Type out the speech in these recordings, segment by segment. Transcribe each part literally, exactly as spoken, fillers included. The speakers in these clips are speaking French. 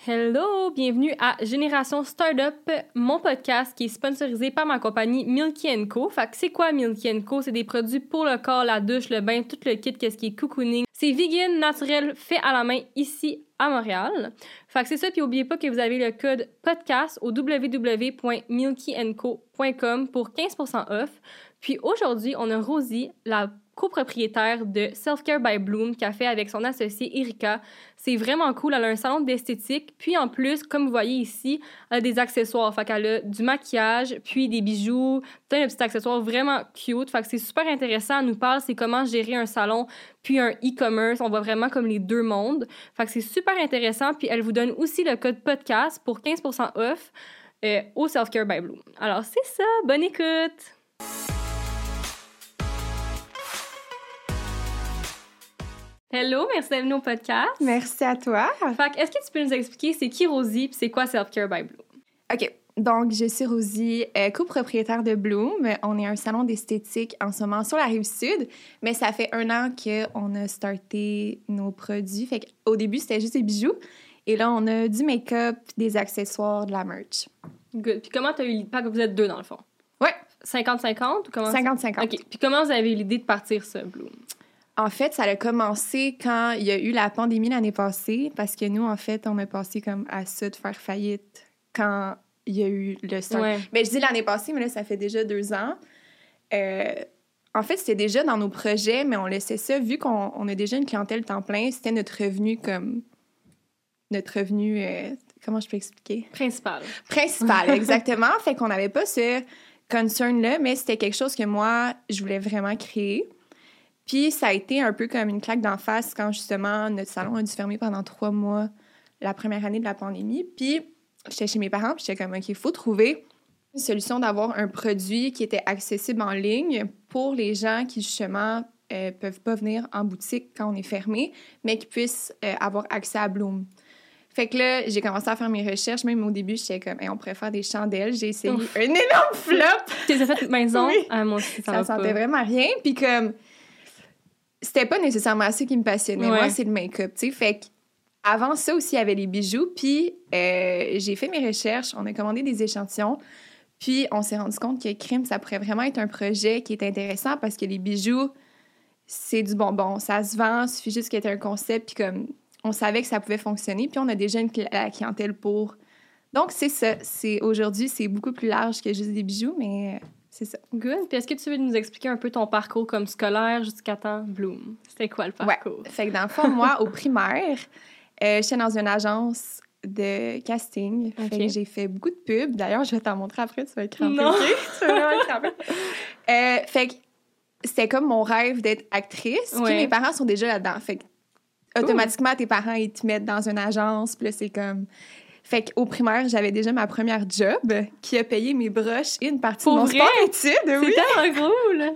Hello! Bienvenue à Génération Startup, mon podcast qui est sponsorisé par ma compagnie Milky and Co. Fait que c'est quoi Milky and Co? C'est des produits pour le corps, la douche, le bain, tout le kit, qu'est-ce qui est cocooning. C'est vegan, naturel, fait à la main ici à Montréal. Fait que c'est ça, puis n'oubliez pas que vous avez le code podcast au w w w point milky and co point com pour quinze pour cent off. Puis aujourd'hui, on a Rosie, la copropriétaire de Self Care by Bloom, qu'elle fait avec son associée Erika. C'est vraiment cool. Elle a un salon d'esthétique. Puis en plus, comme vous voyez ici, elle a des accessoires. Fait qu'elle a du maquillage, puis des bijoux, plein de petits accessoires vraiment cute. Fait que c'est super intéressant. Elle nous parle, c'est comment gérer un salon, puis un e-commerce. On voit vraiment comme les deux mondes. Fait que c'est super intéressant. Puis elle vous donne aussi le code podcast pour quinze pour cent off euh, au Self Care by Bloom. Alors c'est ça. Bonne écoute! Hello, merci d'être venue au podcast. Merci à toi. Fait que, est-ce que tu peux nous expliquer c'est qui Rosie puis c'est quoi Self Care by Bloom? OK. Donc, je suis Rosie, euh, copropriétaire de Bloom. On est un salon d'esthétique en ce moment sur la Rive-Sud, mais ça fait un an qu'on a starté nos produits. Fait qu'au début, c'était juste des bijoux. Et là, on a du make-up, des accessoires, de la merch. Good. Puis comment tu as eu l'idée? Pas que vous êtes deux, dans le fond. Ouais. cinquante cinquante ou comment? cinquante cinquante. OK. Puis comment vous avez eu l'idée de partir ça, Bloom? En fait, ça a commencé quand il y a eu la pandémie l'année passée, parce que nous, en fait, on a passé comme à ça de faire faillite quand il y a eu le start. Ouais. Mais je dis l'année passée, mais là, ça fait déjà deux ans. Euh, en fait, c'était déjà dans nos projets, mais on laissait ça, vu qu'on on a déjà une clientèle temps plein, c'était notre revenu comme... Notre revenu... Euh, comment je peux expliquer? Principal. Principal, exactement. Fait qu'on n'avait pas ce concern-là, mais c'était quelque chose que moi, je voulais vraiment créer. Puis ça a été un peu comme une claque d'en face quand, justement, notre salon a dû fermer pendant trois mois la première année de la pandémie. Puis j'étais chez mes parents, puis j'étais comme, OK, il faut trouver une solution d'avoir un produit qui était accessible en ligne pour les gens qui, justement, euh, peuvent pas venir en boutique quand on est fermé, mais qui puissent euh, avoir accès à Bloom. Fait que là, j'ai commencé à faire mes recherches. Même au début, j'étais comme, hey, on pourrait faire des chandelles. J'ai essayé Ouf. un énorme flop. Tu les as faites maison? Oui. Ah, moi aussi, ça, ça sentait vraiment rien. Puis comme... C'était pas nécessairement ça qui me passionnait. Ouais. Moi, c'est le make-up, tu sais. Fait qu'avant ça aussi, il y avait les bijoux. Puis euh, j'ai fait mes recherches. On a commandé des échantillons. Puis on s'est rendu compte que crime, ça pourrait vraiment être un projet qui est intéressant parce que les bijoux, c'est du bonbon. Ça se vend. Il suffit juste qu'il y ait un concept. Puis comme on savait que ça pouvait fonctionner. Puis on a déjà une cl- la clientèle pour. Donc, c'est ça. C'est, aujourd'hui, c'est beaucoup plus large que juste des bijoux, mais... C'est ça. Good. Puis est-ce que tu veux nous expliquer un peu ton parcours comme scolaire jusqu'à temps Bloom? C'était quoi le parcours? Ouais. Fait que dans le fond, moi, au primaire, euh, j'étais dans une agence de casting. Okay. Fait que j'ai fait beaucoup de pubs. D'ailleurs, je vais t'en montrer après, tu vas être crampée. Non! Tu vas vraiment être crampée. euh, fait que c'était comme mon rêve d'être actrice. Ouais. Puis mes parents sont déjà là-dedans. Fait que automatiquement, Ouh. tes parents, ils te mettent dans une agence. Puis là, c'est comme... Fait qu'au primaire, j'avais déjà ma première job qui a payé mes broches et une partie Pour de mon vrai? sport-études. Oui. C'est tellement cool!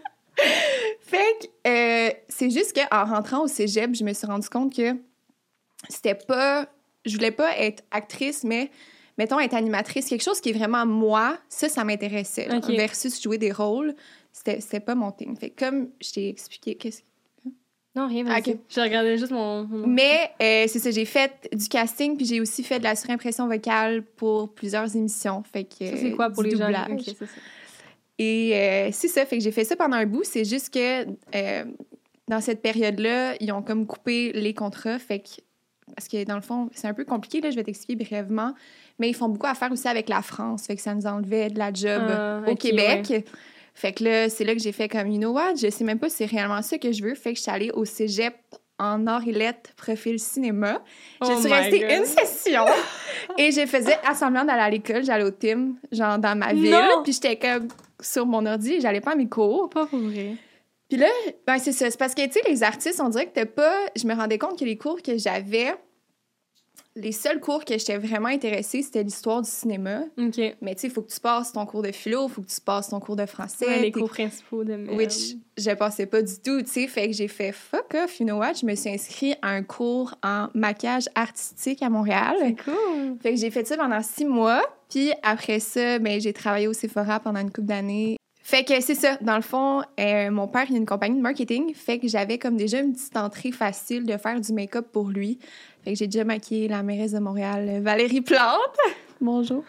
Fait que euh, c'est juste qu'en rentrant au cégep, je me suis rendu compte que c'était pas... Je voulais pas être actrice, mais, mettons, être animatrice. Quelque chose qui est vraiment moi, ça, ça m'intéressait. Okay. Versus jouer des rôles, c'était, c'était pas mon thing. Fait que comme je t'ai expliqué, qu'est-ce que... Non, rien, vas-y. Okay. Je regardais juste mon... mon... Mais euh, c'est ça, j'ai fait du casting, puis j'ai aussi fait de la surimpression vocale pour plusieurs émissions. Fait que, ça, c'est quoi pour les doublage. gens? Okay, c'est ça. Et euh, c'est ça, fait que j'ai fait ça pendant un bout. C'est juste que euh, dans cette période-là, ils ont comme coupé les contrats. Fait que, parce que dans le fond, c'est un peu compliqué, là, je vais t'expliquer brièvement. Mais ils font beaucoup affaire aussi avec la France. Fait que ça nous enlevait de la job euh, au okay, Québec. Ouais. Fait que là, c'est là que j'ai fait comme, you know what, je sais même pas si c'est réellement ça que je veux. Fait que je suis allée au cégep en arts et lettres, profil cinéma. Je oh suis restée God. une session et je faisais assemblant d'aller à l'école. J'allais au team, genre dans ma ville. Non. Puis j'étais comme sur mon ordi, j'allais pas à mes cours. Pas pour vrai. Puis là, ben c'est ça. C'est parce que, tu sais, les artistes, on dirait que t'as pas... Je me rendais compte que les cours que j'avais... Les seuls cours que j'étais vraiment intéressée, c'était l'histoire du cinéma. OK. Mais tu sais, il faut que tu passes ton cours de philo, il faut que tu passes ton cours de français. Ouais, les cours principaux de merde. Which je passais pas du tout, tu sais. Fait que j'ai fait fuck off, you know what? Je me suis inscrite à un cours en maquillage artistique à Montréal. C'est cool. Fait que j'ai fait ça pendant six mois. Puis après ça, ben, j'ai travaillé au Sephora pendant une couple d'années. Fait que c'est ça. Dans le fond, euh, mon père, il a une compagnie de marketing. Fait que j'avais comme déjà une petite entrée facile de faire du make-up pour lui. Fait que j'ai déjà maquillé la mairesse de Montréal, Valérie Plante. Bonjour.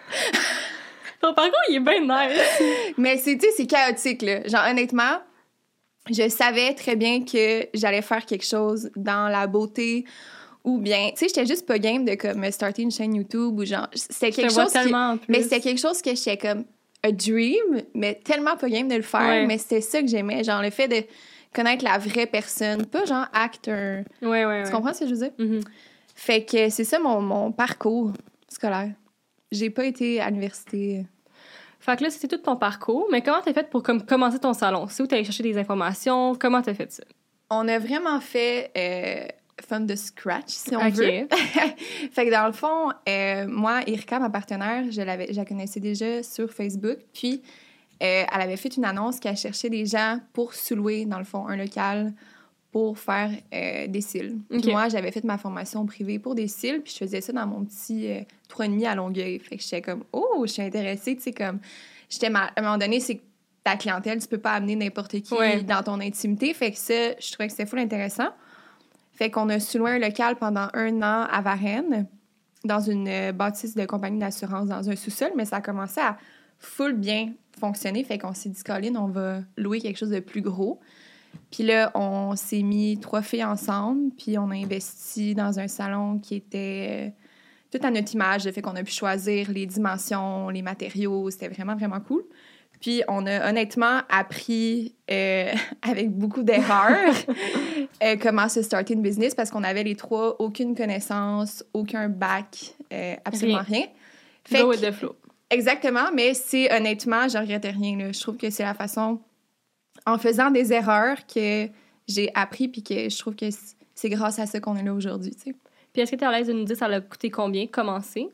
Ton parcours, il est bien nice. Mais c'est, tu sais, c'est chaotique, là. Genre, honnêtement, je savais très bien que j'allais faire quelque chose dans la beauté ou bien, tu sais, j'étais juste pas game de comme me starter une chaîne YouTube ou genre, c'était quelque je te vois chose tellement en qui, plus. mais c'était quelque chose que j'étais comme a dream, mais tellement pas game de le faire, Ouais. mais c'était ça que j'aimais, genre le fait de connaître la vraie personne, pas genre acteur. Ouais, ouais, ouais. Tu comprends ce que je veux dire? Mm-hmm. Fait que c'est ça mon, mon parcours scolaire. J'ai pas été à l'université. Fait que là, c'était tout ton parcours, mais comment t'as fait pour comme, commencer ton salon? C'est où t'allais chercher des informations? Comment t'as fait ça? On a vraiment fait euh, from the scratch, si on Ok. veut. Fait que dans le fond, euh, moi, Erika, ma partenaire, je, l'avais, je la connaissais déjà sur Facebook. Puis, euh, elle avait fait une annonce qu'elle cherchait des gens pour sous-louer, dans le fond, un local pour faire euh, des cils. Puis Ok. moi, j'avais fait ma formation privée pour des cils, puis je faisais ça dans mon petit euh, trois et demi à Longueuil. Fait que j'étais comme, oh, je suis intéressée, tu sais, comme... J'étais mal... À un moment donné, c'est que ta clientèle, tu peux pas amener n'importe qui Ouais. dans ton intimité. Fait que ça, je trouvais que c'était full intéressant. Fait qu'on a sous-loué un local pendant un an à Varennes, dans une euh, bâtisse de compagnie d'assurance, dans un sous-sol, mais ça a commencé à full bien fonctionner. Fait qu'on s'est dit, Colin, on va louer quelque chose de plus gros. Puis là, on s'est mis trois filles ensemble, puis on a investi dans un salon qui était euh, tout à notre image, le fait qu'on a pu choisir les dimensions, les matériaux, c'était vraiment, vraiment cool. Puis on a honnêtement appris euh, avec beaucoup d'erreurs euh, comment se starter une business parce qu'on avait les trois aucune connaissance, aucun bac, euh, absolument rien. Fait Go que- with the flow. Exactement, mais c'est honnêtement, je regrette rien. Là. Je trouve que c'est la façon, en faisant des erreurs, que j'ai appris puis que je trouve que c'est- c'est grâce à ça qu'on est là aujourd'hui, tu sais. Puis est-ce que t'es à l'aise de nous dire ça a coûté combien commencer?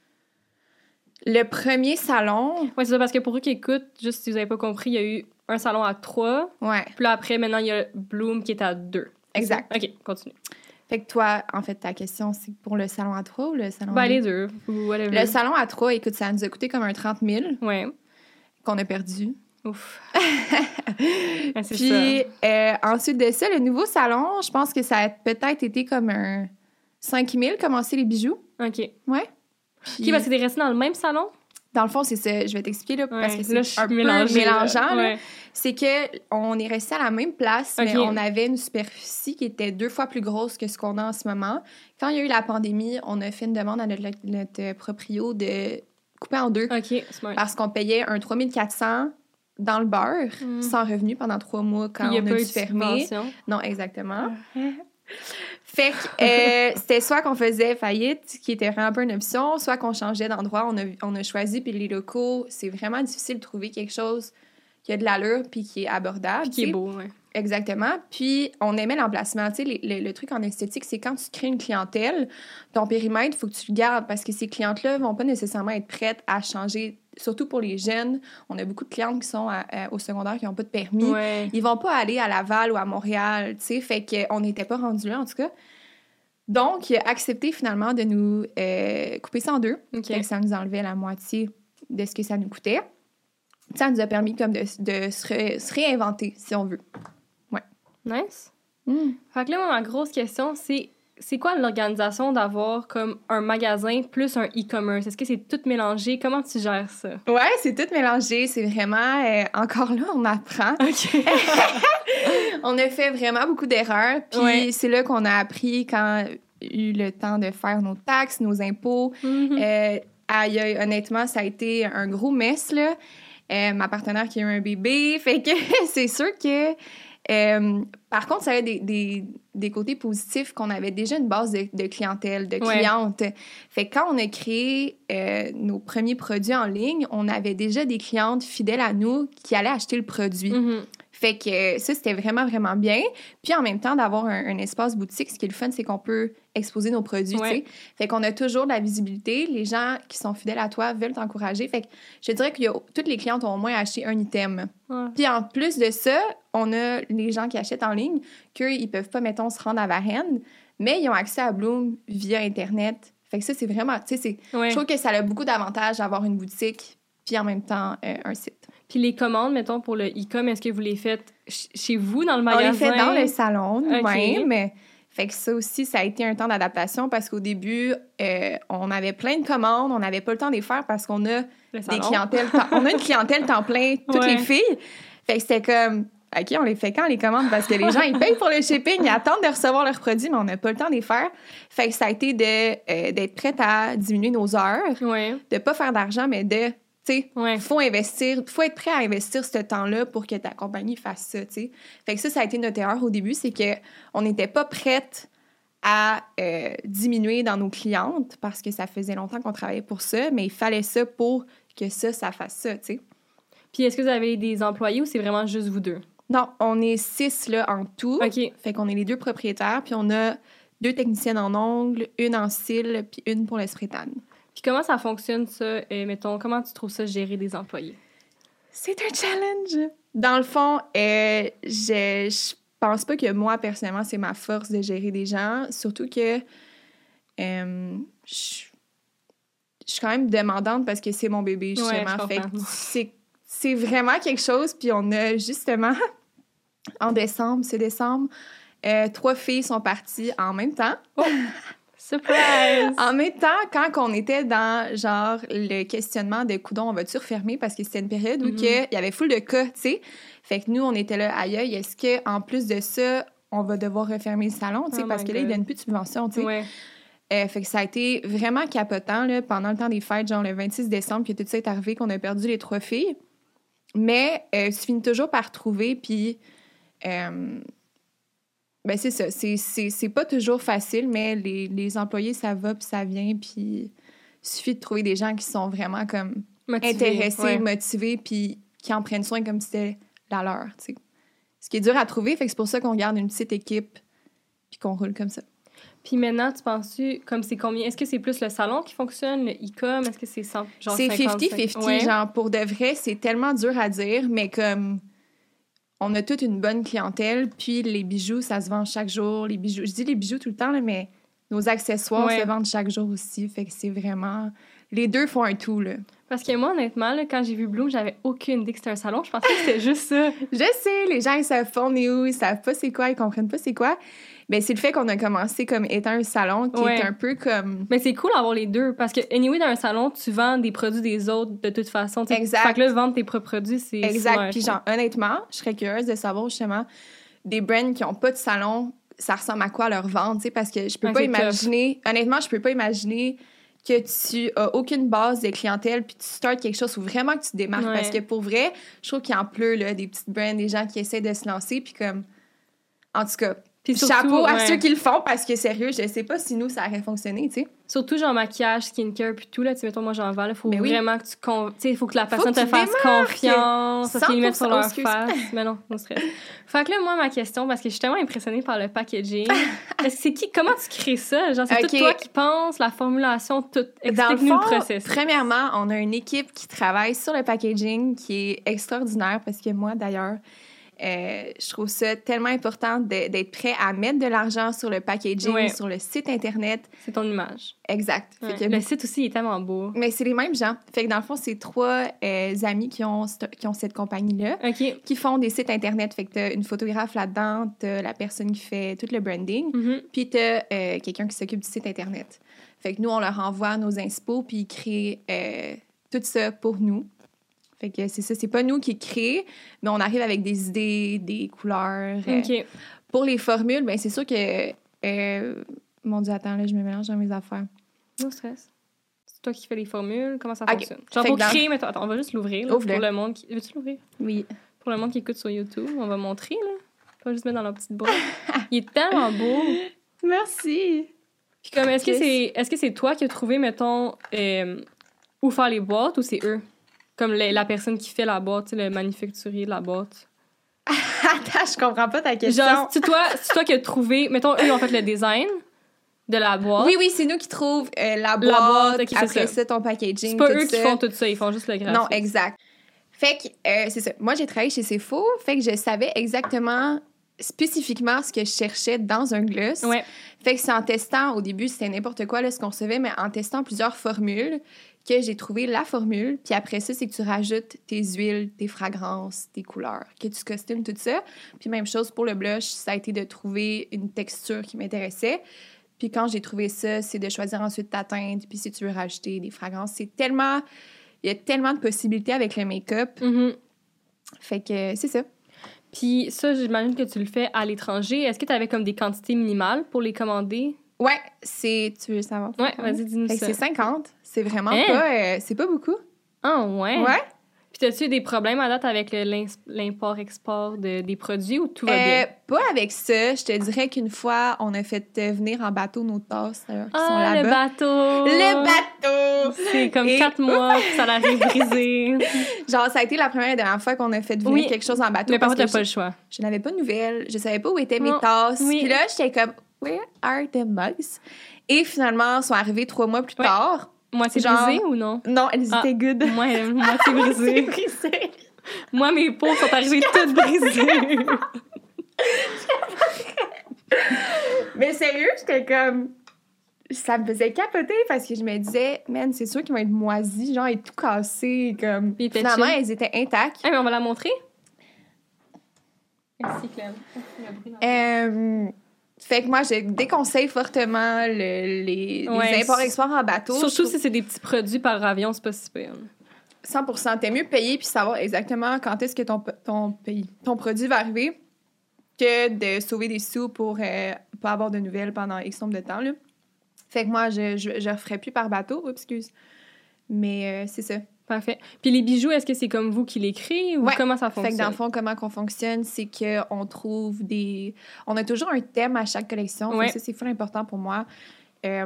Le premier salon, Oui, c'est ça, parce que pour eux qui écoutent, juste si vous n'avez pas compris, il y a eu un salon à trois, ouais, puis là après, maintenant, il y a Bloom qui est à deux. exact. OK, continue. Fait que toi, en fait, ta question, c'est pour le salon à trois ou le salon Ben, à les deux? deux, ou whatever. Le salon à trois, écoute, ça nous a coûté comme un trente mille Ouais. qu'on a perdu. Ouf. Ah, c'est Puis ça. euh, ensuite de ça, le nouveau salon, je pense que ça a peut-être été comme un cinq mille, commencer les bijoux. OK. Ouais. OK, parce que t'es resté dans le même salon? Dans le fond, c'est ça. Je vais t'expliquer, là, parce Ouais, que là, c'est je un suis peu mélangée, mélangeant. là. là. Ouais. C'est qu'on est resté à la même place, mais Ok. on avait une superficie qui était deux fois plus grosse que ce qu'on a en ce moment. Quand il y a eu la pandémie, on a fait une demande à notre, notre proprio de couper en deux OK, smart. parce qu'on payait un trois mille quatre cents dans le beurre, Mm. sans revenu pendant trois mois quand Puis il y a on a pas eu dû de fermer. subvention. Non, exactement. Fait que euh, c'était soit qu'on faisait faillite, qui était vraiment pas une option, soit qu'on changeait d'endroit. On a, on a choisi, puis les locaux, c'est vraiment difficile de trouver quelque chose qui a de l'allure puis qui est abordable. Puis qui est tu sais. beau, ouais. Exactement. Puis on aimait l'emplacement. Tu sais, les- le, le truc en esthétique, c'est quand tu crées une clientèle, ton périmètre, il faut que tu le gardes parce que ces clientes-là vont pas nécessairement être prêtes à changer. Surtout pour les jeunes, on a beaucoup de clientes qui sont à- à- au secondaire qui n'ont pas de permis. Ouais. Ils vont pas aller à Laval ou à Montréal, tu sais, fait qu'on n'était pas rendu là, en tout cas. Donc, il a accepté finalement de nous euh, couper ça en deux. OK. Fait que ça nous enlevait la moitié de ce que ça nous coûtait. Ça nous a permis comme de, de se, ré- se réinventer, si on veut. Nice. Mm. Fait que là, moi, ma grosse question, c'est c'est quoi l'organisation d'avoir comme un magasin plus un e-commerce? Est-ce que c'est tout mélangé? Comment tu gères ça? Ouais, c'est tout mélangé. C'est vraiment... euh, encore là, on apprend. OK. On a fait vraiment beaucoup d'erreurs. Puis Ouais. c'est là qu'on a appris quand eu le temps de faire nos taxes, nos impôts. Mhm. Euh, aïe, aïe, honnêtement, ça a été un gros mess, là. Euh, ma partenaire qui a eu un bébé. Fait que c'est sûr que... euh, par contre, ça a des, des, des côtés positifs qu'on avait déjà une base de, de clientèle, de Ouais. clientes. Fait que quand on a créé euh, nos premiers produits en ligne, on avait déjà des clientes fidèles à nous qui allaient acheter le produit. Mhm. Fait que ça, c'était vraiment, vraiment bien. Puis en même temps, d'avoir un, un espace boutique, ce qui est le fun, c'est qu'on peut exposer nos produits, Ouais. tu sais. Fait qu'on a toujours de la visibilité. Les gens qui sont fidèles à toi veulent t'encourager. Fait que je dirais que toutes les clientes ont au moins acheté un item. Ouais. Puis en plus de ça, on a les gens qui achètent en ligne, qu'eux, ils peuvent pas, mettons, se rendre à Varennes, mais ils ont accès à Bloom via Internet. Fait que ça, c'est vraiment... Tu sais, c'est- Ouais. je trouve que ça a beaucoup d'avantages d'avoir une boutique puis en même temps, euh, un site. Puis les commandes, mettons, pour le e-com, est-ce que vous les faites ch- chez vous, dans le On magasin? les fait dans le salon nous-mêmes. Fait que ça aussi, ça a été un temps d'adaptation parce qu'au début, euh, on avait plein de commandes, on n'avait pas le temps de les faire parce qu'on a des clientèles, on a une clientèle temps plein, toutes ouais. les filles. Fait que c'était comme, OK, on les fait quand les commandes? Parce que les gens, ils payent pour le shipping, ils attendent de recevoir leurs produits, mais on n'a pas le temps de les faire. Fait que ça a été de, euh, d'être prête à diminuer nos heures, ouais. de pas faire d'argent, mais de, tu sais, ouais. faut investir, faut être prêt à investir ce temps-là pour que ta compagnie fasse ça, tu sais. Fait que ça, ça a été notre erreur au début, c'est qu'on n'était pas prête à euh, diminuer dans nos clientes parce que ça faisait longtemps qu'on travaillait pour ça, mais il fallait ça pour que ça, ça fasse ça, tu sais. Puis est-ce que vous avez des employés ou c'est vraiment juste vous deux? Non, on est six là, en tout. OK. Fait qu'on est les deux propriétaires, puis on a deux techniciennes en ongles, une en cils, puis une pour le spray-tan. Puis comment ça fonctionne, ça? Et mettons, comment tu trouves ça, gérer des employés? C'est un challenge! Dans le fond, euh, je, je pense pas que moi, personnellement, c'est ma force de gérer des gens. Surtout que euh, je, je suis quand même demandante parce que c'est mon bébé, justement. Ouais, fait que c'est, c'est vraiment quelque chose. Puis on a justement... En décembre, c'est décembre, euh, trois filles sont parties en même temps. Oh! Surprise! En même temps, quand on était dans, genre, le questionnement de « Coudon, on va-tu refermer? » Parce que c'était une période où mm-hmm. il y avait full de cas, tu sais. Fait que nous, on était là, aïe, aïe, est-ce qu'en plus de ça, on va devoir refermer le salon, tu sais, oh parce que God. Là, ils donnent plus de subventions, tu sais. Ouais. Euh, fait que ça a été vraiment capotant, là, pendant le temps des fêtes, genre le vingt-six décembre, que tout ça est arrivé, qu'on a perdu les trois filles. Mais euh, tu finis toujours par trouver, puis... Euh, ben c'est ça, c'est, c'est, c'est pas toujours facile, mais les, les employés, ça va puis ça vient, puis il suffit de trouver des gens qui sont vraiment comme motivés, intéressés, ouais. motivés, puis qui en prennent soin comme si c'était la leur, tu sais. Ce qui est dur à trouver, fait que c'est pour ça qu'on garde une petite équipe puis qu'on roule comme ça. Puis maintenant, tu penses-tu, comme c'est combien? Est-ce que c'est plus le salon qui fonctionne, le e-com? Est-ce que c'est cent, genre c'est cinquante cinquante? Ouais. Genre, pour de vrai, c'est tellement dur à dire, mais comme... On a toute une bonne clientèle, puis les bijoux, ça se vend chaque jour. Les bijoux, je dis les bijoux tout le temps, là, mais nos accessoires ouais. se vendent chaque jour aussi. Fait que c'est vraiment... Les deux font un tout, là. Parce que moi, honnêtement, là, quand j'ai vu Bloom, j'avais aucune idée que c'était un salon. Je pensais que c'était juste ça. Je sais, les gens, ils savent pas on est où, ils savent pas c'est quoi, ils comprennent pas c'est quoi. Ben, c'est le fait qu'on a commencé comme étant un salon qui ouais. est un peu comme... Mais c'est cool d'avoir les deux, parce que, anyway, dans un salon, tu vends des produits des autres de toute façon. T'sais. Exact. Fait que là, vendre tes propres produits, c'est... Exact. Puis genre, honnêtement, je serais curieuse de savoir, justement, des brands qui ont pas de salon, ça ressemble à quoi leur vendre, tu sais, parce que je peux ouais, pas imaginer... Tough. Honnêtement, je peux pas imaginer que tu as aucune base de clientèle puis tu startes quelque chose où vraiment que tu te démarques. Ouais. Parce que, pour vrai, je trouve qu'il en pleut, là, des petites brands, des gens qui essaient de se lancer, puis comme... En tout cas... Puis surtout, chapeau à ouais. ceux qui le font, parce que sérieux, je sais pas si nous, ça aurait fonctionné, tu sais. Surtout, genre, maquillage, skincare, puis tout, là, tu sais, mettons, moi, j'en vends, là, faut oui. vraiment que tu... Con... Tu sais, il faut que la personne te fasse confiance, parce qu'ils mettent sur leur face. Mais non, on stress. Fait que là, moi, ma question, parce que je suis tellement impressionnée par le packaging, est-ce que c'est qui... Comment tu crées ça? Genre, c'est okay. tout toi qui penses, la formulation, tout... Explique-nous le processus. Premièrement, on a une équipe qui travaille sur le packaging qui est extraordinaire, parce que moi, d'ailleurs... Euh, je trouve ça tellement important de, d'être prêt à mettre de l'argent sur le packaging, ouais. sur le site Internet. C'est ton image. Exact. Ouais. Fait que, le site aussi est tellement beau. Mais c'est les mêmes gens. Fait que dans le fond, c'est trois euh, amis qui ont, qui ont cette compagnie-là, okay. qui font des sites Internet. Fait que t'as une photographe là-dedans, t'as la personne qui fait tout le branding, mm-hmm. puis t'as euh, quelqu'un qui s'occupe du site Internet. Fait que nous, on leur envoie nos inspos, puis ils créent euh, tout ça pour nous. Fait que c'est ça, c'est pas nous qui créons, mais on arrive avec des idées, des couleurs. Okay. Euh, pour les formules, ben c'est sûr que... Euh, mon Dieu, attends, là, je me mélange dans mes affaires. No stress. C'est toi qui fais les formules, comment ça okay. fonctionne? Genre pour créer, dans... mais attends, on va juste l'ouvrir, là, Ouvre-le. Pour le monde qui... Veux-tu l'ouvrir? Oui. Pour le monde qui écoute sur YouTube, on va montrer, là. Pas juste mettre dans leur petite boîte. Il est tellement beau! Merci! Puis comme, est-ce que c'est, est-ce que c'est toi qui as trouvé, mettons, euh, où faire les boîtes, ou c'est eux? Comme les, la personne qui fait la boîte, le manufacturier de la boîte. Attends, je comprends pas ta question. Genre, c'est toi, c'est toi qui as trouvé... Mettons, eux, ils ont fait le design de la boîte. Oui, oui, c'est nous qui trouvons euh, la boîte, la boîte okay, après ça. ça, ton packaging, c'est pas eux ça. qui font tout ça, ils font juste le graphisme. Non, exact. Fait que, euh, c'est ça. Moi, j'ai travaillé chez Cefo, fait que je savais exactement spécifiquement ce que je cherchais dans un gloss. Ouais. Fait que c'est en testant, au début, c'était n'importe quoi, là, ce qu'on recevait, mais en testant plusieurs formules, que j'ai trouvé la formule. Puis après ça, c'est que tu rajoutes tes huiles, tes fragrances, tes couleurs, que tu costumes, tout ça. Puis même chose pour le blush, ça a été de trouver une texture qui m'intéressait. Puis quand j'ai trouvé ça, c'est de choisir ensuite ta teinte. Puis si tu veux rajouter des fragrances, c'est tellement... Il y a tellement de possibilités avec le make-up. Mm-hmm. Fait que c'est ça. Puis ça, j'imagine que tu le fais à l'étranger. Est-ce que tu avais comme des quantités minimales pour les commander? Ouais, c'est... Tu veux savoir? Ouais, vas-y, dis-nous fait ça. que c'est cinquante. C'est vraiment hein? pas... Euh, c'est pas beaucoup. Ah, ouais? Ouais. Puis t'as-tu eu des problèmes à date avec le, l'import-export de, des produits ou tout va euh, bien? Pas avec ça. Je te dirais qu'une fois, on a fait venir en bateau nos tasses euh, qui ah, sont là-bas. le bateau! Le bateau! C'est comme Et... quatre mois, puis ça l'arrive brisé. Genre, ça a été la première et dernière fois qu'on a fait venir oui. quelque chose en bateau. Mais parfois, t'as je, pas le choix. Je n'avais pas de nouvelles. Je savais pas où étaient non. mes tasses. Oui. Puis là, j'étais comme, where are the mugs? Et finalement, ils sont arrivés trois mois plus ouais. tard. Moi, c'est genre... brisé ou non? Non, elles ah. étaient good. Moi, moi c'est brisé. brisé. Moi, mes peaux sont arrivées toutes brisées. Mais sérieux, j'étais comme... Ça me faisait capoter parce que je me disais, man, c'est sûr qu'ils vont être moisis, genre, et tout cassé, comme... Finalement, chill. Elles étaient intactes. Ah, mais on va la montrer? Merci, Clem. Euh... Fait que moi, je déconseille fortement le, les, ouais, les imports-exports en bateau. Surtout si c'est des petits produits par avion, c'est pas si pire. cent pour cent. T'es mieux payer puis savoir exactement quand est-ce que ton, ton, pays, ton produit va arriver que de sauver des sous pour euh, pas avoir de nouvelles pendant X nombre de temps, là. Fait que moi, je je, je referais plus par bateau. Oups, excuse. Mais euh, c'est ça. Parfait. Puis les bijoux, est-ce que c'est comme vous qui les créez ou ouais. comment ça fonctionne? Fait que dans le fond, comment qu'on fonctionne, c'est qu'on trouve des... On a toujours un thème à chaque collection. Ouais. Ça, c'est full important pour moi. Euh,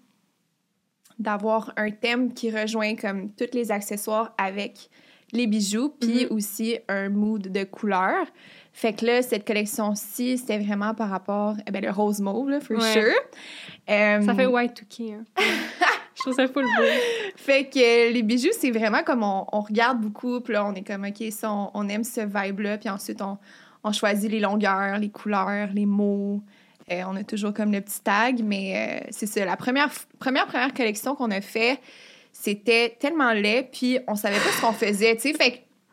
d'avoir un thème qui rejoint comme tous les accessoires avec les bijoux, puis mm-hmm. aussi un mood de couleur. Fait que là, cette collection-ci, c'était vraiment par rapport... Eh bien, le rose mauve, là, for ouais. sure. Euh, ça fait white to key, hein. Je trouve ça full beau. Fait que les bijoux, c'est vraiment comme on, on regarde beaucoup, puis là, on est comme, OK, ça, on, on aime ce vibe-là, puis ensuite, on, on choisit les longueurs, les couleurs, les mots. Euh, on a toujours comme le petit tag, mais euh, c'est ça. La première, première, première collection qu'on a fait, c'était tellement laid, puis on savait pas ce qu'on faisait, tu sais. Fait que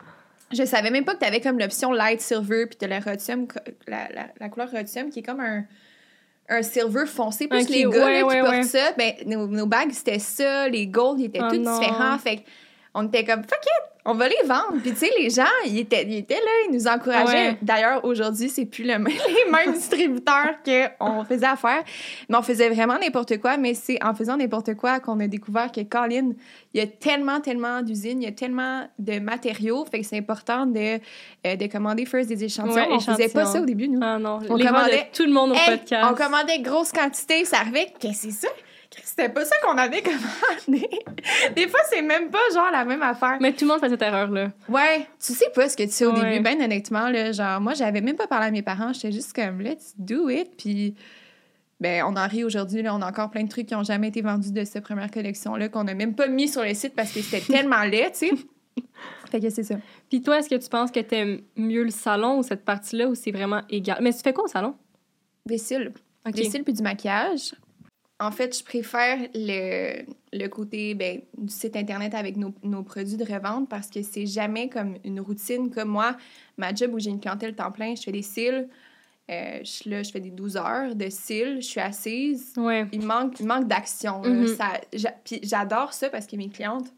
je savais même pas que t'avais comme l'option light silver, puis t'as la rhodium, la, la, la couleur rhodium qui est comme un... un silver foncé, plus okay, les gars ouais, là, ouais, qui ouais. portent ça, ben, nos, nos bagues, c'était ça, les gold, ils étaient oh tous non. différents, fait qu'on était comme, fuck it, on va les vendre, puis tu sais, les gens, ils étaient, ils étaient là, ils nous encourageaient. Ouais. D'ailleurs, aujourd'hui, c'est plus le même, les mêmes distributeurs qu'on faisait affaire, mais on faisait vraiment n'importe quoi, mais c'est en faisant n'importe quoi qu'on a découvert que, Colin, il y a tellement, tellement d'usines, il y a tellement de matériaux, fait que c'est important de, euh, de commander first des échantillons. Ouais, on échantillons. faisait pas ça au début, nous. Ah non, on les commandait tout le monde au hey, podcast. On commandait grosse quantité, ça arrivait, qu'est-ce que c'est ça? C'était pas ça qu'on avait commandé. Des fois, c'est même pas genre la même affaire. Mais tout le monde fait cette erreur-là. Ouais, tu sais pas ce que tu sais au ouais. début, ben honnêtement, là, genre, moi, j'avais même pas parlé à mes parents, j'étais juste comme, let's do it, puis ben, on en rit aujourd'hui, là, on a encore plein de trucs qui ont jamais été vendus de cette première collection-là, qu'on a même pas mis sur le site parce que c'était tellement laid, tu sais. Fait que c'est ça. Puis toi, est-ce que tu penses que t'aimes mieux le salon ou cette partie-là, ou c'est vraiment égal? Mais tu fais quoi au salon? Des cils. Okay. Des cils puis du maquillage. En fait, je préfère le, le côté ben, du site Internet avec nos, nos produits de revente parce que c'est jamais comme une routine. Comme moi, ma job où j'ai une clientèle temps plein, je fais des cils. Euh, je suis là, je fais des douze heures de cils. Je suis assise. Ouais. Il manque, il manque d'action. Mm-hmm. Ça, j'a, puis j'adore ça parce que mes clientes,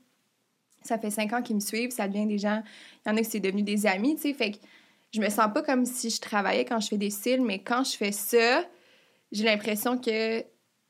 ça fait cinq ans qu'ils me suivent. Ça devient des gens... Il y en a qui c'est devenu des amis, tu sais. Fait que je me sens pas comme si je travaillais quand je fais des cils, mais quand je fais ça, j'ai l'impression que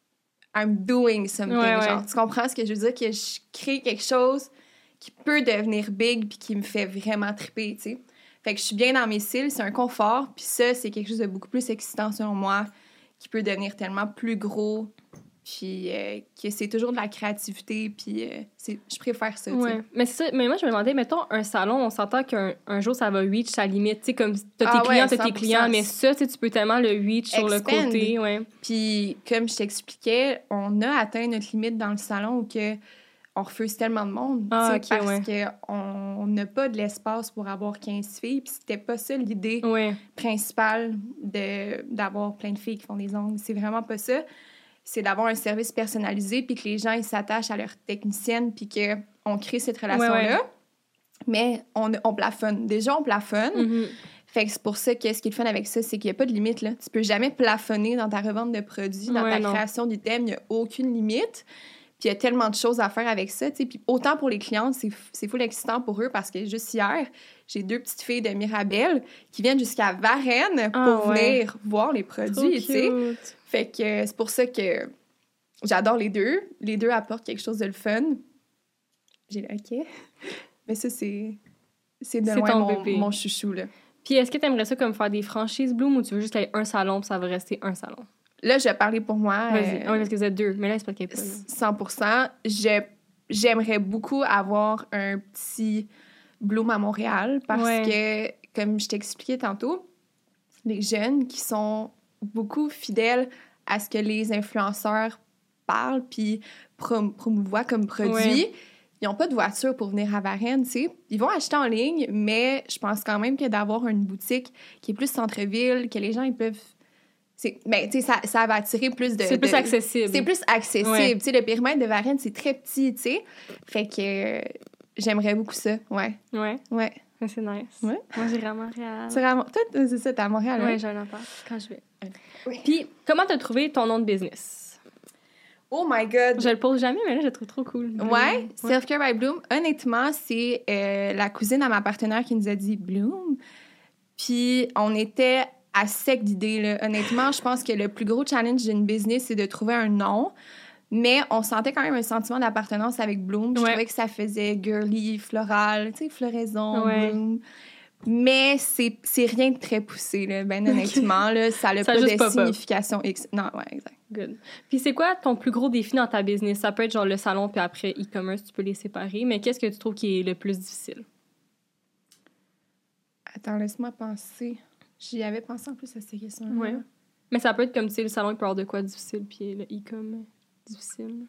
I'm doing something, ouais, genre. Ouais. Tu comprends ce que je veux dire? Que je crée quelque chose qui peut devenir big puis qui me fait vraiment triper, tu sais. Fait que je suis bien dans mes cils, c'est un confort. Puis ça, c'est quelque chose de beaucoup plus excitant selon moi, qui peut devenir tellement plus gros, puis euh, que c'est toujours de la créativité, puis euh, c'est, je préfère ça, tu sais. Ouais. Mais, c'est ça, mais moi, je me demandais, mettons, un salon, on s'entend qu'un un jour, ça va reach sa limite, tu sais, comme t'as tes Ah clients, ouais, t'as tes clients, mais ça, tu sais, tu peux tellement le reach sur le Expand. côté, ouais. Puis, comme je t'expliquais, on a atteint notre limite dans le salon où que on refuse tellement de monde, ah, okay, parce ouais. qu'on n'a pas de l'espace pour avoir quinze filles, puis c'était pas ça l'idée ouais. principale de, d'avoir plein de filles qui font des ongles. C'est vraiment pas ça. C'est d'avoir un service personnalisé, puis que les gens, ils s'attachent à leur technicienne, puis qu'on crée cette relation-là. Ouais, ouais. Mais on, on plafonne. Déjà, on plafonne. Mm-hmm. Fait que c'est pour ça que ce qui est le fun avec ça, c'est qu'il n'y a pas de limite, là. Tu peux jamais plafonner dans ta revente de produits, dans ouais, ta non. création d'items. Il n'y a aucune limite. Puis il y a tellement de choses à faire avec ça, tu sais. Puis autant pour les clientes, c'est, c'est full excitant pour eux parce que juste hier, j'ai deux petites filles de Mirabel qui viennent jusqu'à Varennes pour oh, ouais. venir voir les produits, tu sais. Fait que euh, c'est pour ça que j'adore les deux. Les deux apportent quelque chose de le fun. J'ai dit, OK. Mais ça, c'est, c'est de c'est loin mon, mon chouchou, là. Puis est-ce que tu aimerais ça comme faire des franchises Bloom ou tu veux juste qu'il y ait un salon puis ça va rester un salon? Là, je vais parler pour moi. Vas-y. Euh, oui, parce que vous êtes deux. Mais là, c'est pas qu'il y a pas. Là. cent pour cent. Je, j'aimerais beaucoup avoir un petit Bloom à Montréal parce ouais. que, comme je t'expliquais tantôt, les jeunes qui sont beaucoup fidèles à ce que les influenceurs parlent puis prom- promouvoient comme produit, ouais. ils n'ont pas de voiture pour venir à Varennes, tu sais. Ils vont acheter en ligne, mais je pense quand même que d'avoir une boutique qui est plus centre-ville, que les gens, ils peuvent... C'est, ben, tu sais, ça, ça va attirer plus de... C'est plus de, accessible. C'est plus accessible. Ouais. Tu sais, le périmètre de Varennes, c'est très petit, tu sais. Fait que euh, j'aimerais beaucoup ça, ouais. Ouais? Ouais. Mais c'est nice. Ouais. Moi, j'irai à Montréal. C'est vraiment... Toi, c'est ça, t'es à Montréal, ouais? Oui, j'ai un appart quand je vais. Oui. Puis, comment t'as trouvé ton nom de business? Oh my God! Je le pose jamais, mais là, je le trouve trop cool. Bloom. Ouais, Self-Care by Bloom. Honnêtement, c'est euh, la cousine à ma partenaire qui nous a dit Bloom. Puis, on était... à sec d'idées, là. Honnêtement, je pense que le plus gros challenge d'une business, c'est de trouver un nom. Mais on sentait quand même un sentiment d'appartenance avec Bloom. Je ouais. trouvais que ça faisait girly, floral, tu sais, floraison, ouais. Bloom. Mais c'est, c'est rien de très poussé, là. Ben honnêtement, là, ça n'a pas de pas signification X. Non, ouais, exact. Good. Puis c'est quoi ton plus gros défi dans ta business? Ça peut être genre le salon, puis après e-commerce, tu peux les séparer. Mais qu'est-ce que tu trouves qui est le plus difficile? Attends, laisse-moi penser. J'y avais pensé en plus à ces questions-là. Oui. Mais ça peut être comme, tu sais, le salon, il peut avoir de quoi difficile, puis le e-com difficile.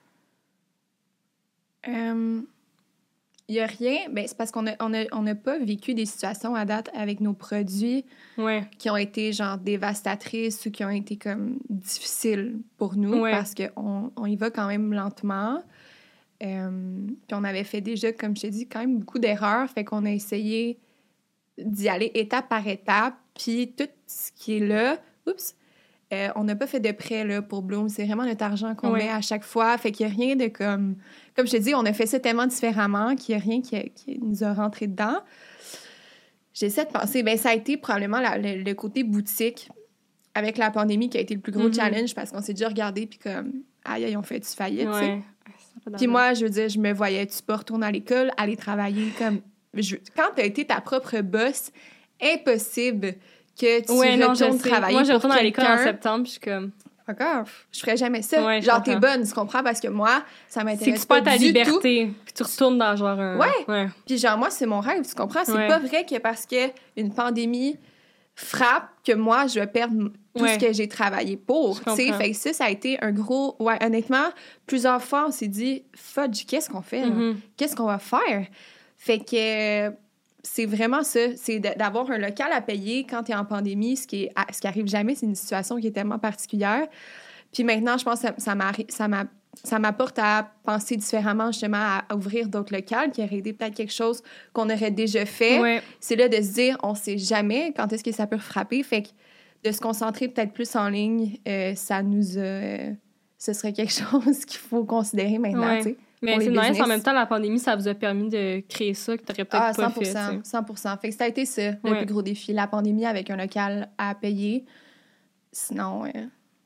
Il euh, y a rien. Ben, c'est parce qu'on n'a on a, on a pas vécu des situations à date avec nos produits ouais. qui ont été, genre, dévastatrices ou qui ont été, comme, difficiles pour nous ouais. parce qu'on on y va quand même lentement. Euh, puis on avait fait déjà, comme je t'ai dit, quand même beaucoup d'erreurs. Fait qu'on a essayé d'y aller étape par étape. Puis tout ce qui est là, oups, euh, on n'a pas fait de prêt là, pour Bloom. C'est vraiment notre argent qu'on ouais. met à chaque fois. Fait qu'il n'y a rien de comme... Comme je te dis, on a fait ça tellement différemment qu'il n'y a rien qui, a, qui nous a rentré dedans. J'essaie de penser... Bien, ça a été probablement la, le, le côté boutique avec la pandémie qui a été le plus gros mm-hmm. challenge parce qu'on s'est déjà regardé puis comme, aïe, aïe, on fait du faillite, tu sais. Puis moi, je veux dire, je me voyais-tu pas retourner à l'école, aller travailler comme... Je, quand tu as été ta propre boss, impossible que tu ouais, non, retournes travailler. Moi, je retourne à l'école en septembre, puis je suis comme... Encore, je ferais jamais ça. Ouais, genre, t'es bonne, tu comprends? Parce que moi, ça m'intéresse c'est que tu pas perds ta du liberté, tout. Puis tu retournes dans genre un... Ouais. ouais. Puis genre, moi, c'est mon rêve, tu comprends? C'est ouais. pas vrai que parce qu'une pandémie frappe que moi, je vais perdre tout ouais. ce que j'ai travaillé pour. Tu sais, fait que ça, ça a été un gros... Ouais, honnêtement, plusieurs fois, on s'est dit, fudge, qu'est-ce qu'on fait? Mm-hmm. Qu'est-ce qu'on va faire? Fait que... C'est vraiment ça, c'est d'avoir un local à payer quand tu es en pandémie, ce qui, est, ce qui arrive jamais, c'est une situation qui est tellement particulière. Puis maintenant, je pense que ça, ça, m'a, ça, m'a, ça m'apporte à penser différemment, justement, à, à ouvrir d'autres locales, qui aurait été peut-être quelque chose qu'on aurait déjà fait. Ouais. C'est là de se dire, on sait jamais quand est-ce que ça peut frapper. Fait que de se concentrer peut-être plus en ligne, euh, ça nous a... Euh, ce serait quelque chose qu'il faut considérer maintenant, ouais. tu sais. Mais c'est nice, en même temps, la pandémie, ça vous a permis de créer ça que tu n'aurais peut-être ah, pas cent pour cent, fait. cent pour cent. Fait que ça a été ça, le ouais. plus gros défi. La pandémie avec un local à payer. Sinon, euh,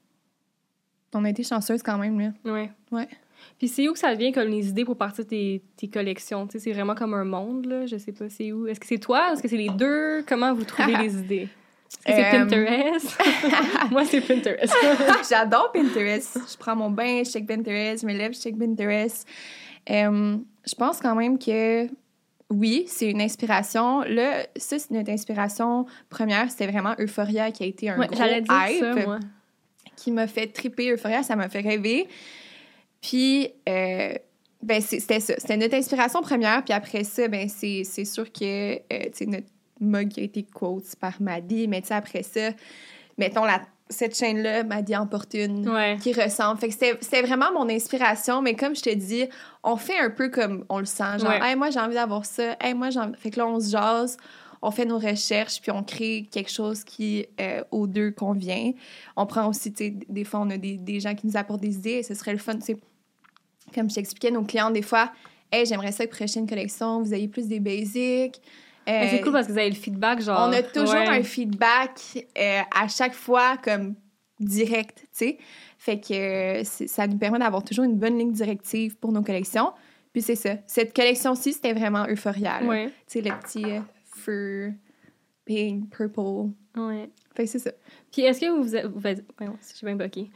on a été chanceuse quand même, là. Oui. Ouais. Puis c'est où que ça vient comme les idées pour partir de tes, tes collections? Tu sais, c'est vraiment comme un monde, là. Je sais pas, c'est où? Est-ce que c'est toi? Est-ce que c'est les deux? Comment vous trouvez les idées? Est-ce que c'est um... Pinterest? Moi, c'est Pinterest. J'adore Pinterest. Je prends mon bain, je check Pinterest. Je me lève, je check Pinterest. Um, je pense quand même que oui, c'est une inspiration. Là, ça, c'est notre inspiration première. C'était vraiment Euphoria qui a été un ouais, gros j'allais dire hype ça, moi. Qui m'a fait triper Euphoria. Ça m'a fait rêver. Puis, euh, Ben, c'est, c'était ça. C'était notre inspiration première. Puis après ça, ben, c'est, c'est sûr que, euh, tu sais, notre mug a été quote par Maddy. Mais tu sais, après ça, mettons, la, cette chaîne-là, Maddy en porte une ouais. qui ressemble. Fait que c'était, c'était vraiment mon inspiration. Mais comme je te dis, on fait un peu comme on le sent. Genre, ouais. hey, moi, j'ai envie d'avoir ça. Hey, moi, j'ai envie... Fait que là, on se jase. On fait nos recherches, puis on crée quelque chose qui, euh, aux deux, convient. On prend aussi, tu sais, des fois, on a des, des gens qui nous apportent des idées. Et ce serait le fun, tu sais. Comme je t'expliquais, nos clients, des fois, « Hey, j'aimerais ça que prochaine collection, vous ayez plus des basics. Euh, » C'est cool parce que vous avez le feedback, genre... On a toujours ouais. un feedback euh, à chaque fois, comme direct, tu sais. Fait que euh, ça nous permet d'avoir toujours une bonne ligne directive pour nos collections. Puis c'est ça. Cette collection-ci, c'était vraiment Euphoria. Ouais. Tu sais, le petit euh, fur, pink, purple. Ouais. Fait que c'est ça. Puis est-ce que vous... vous, vous ouais, j'ai bien bloqué.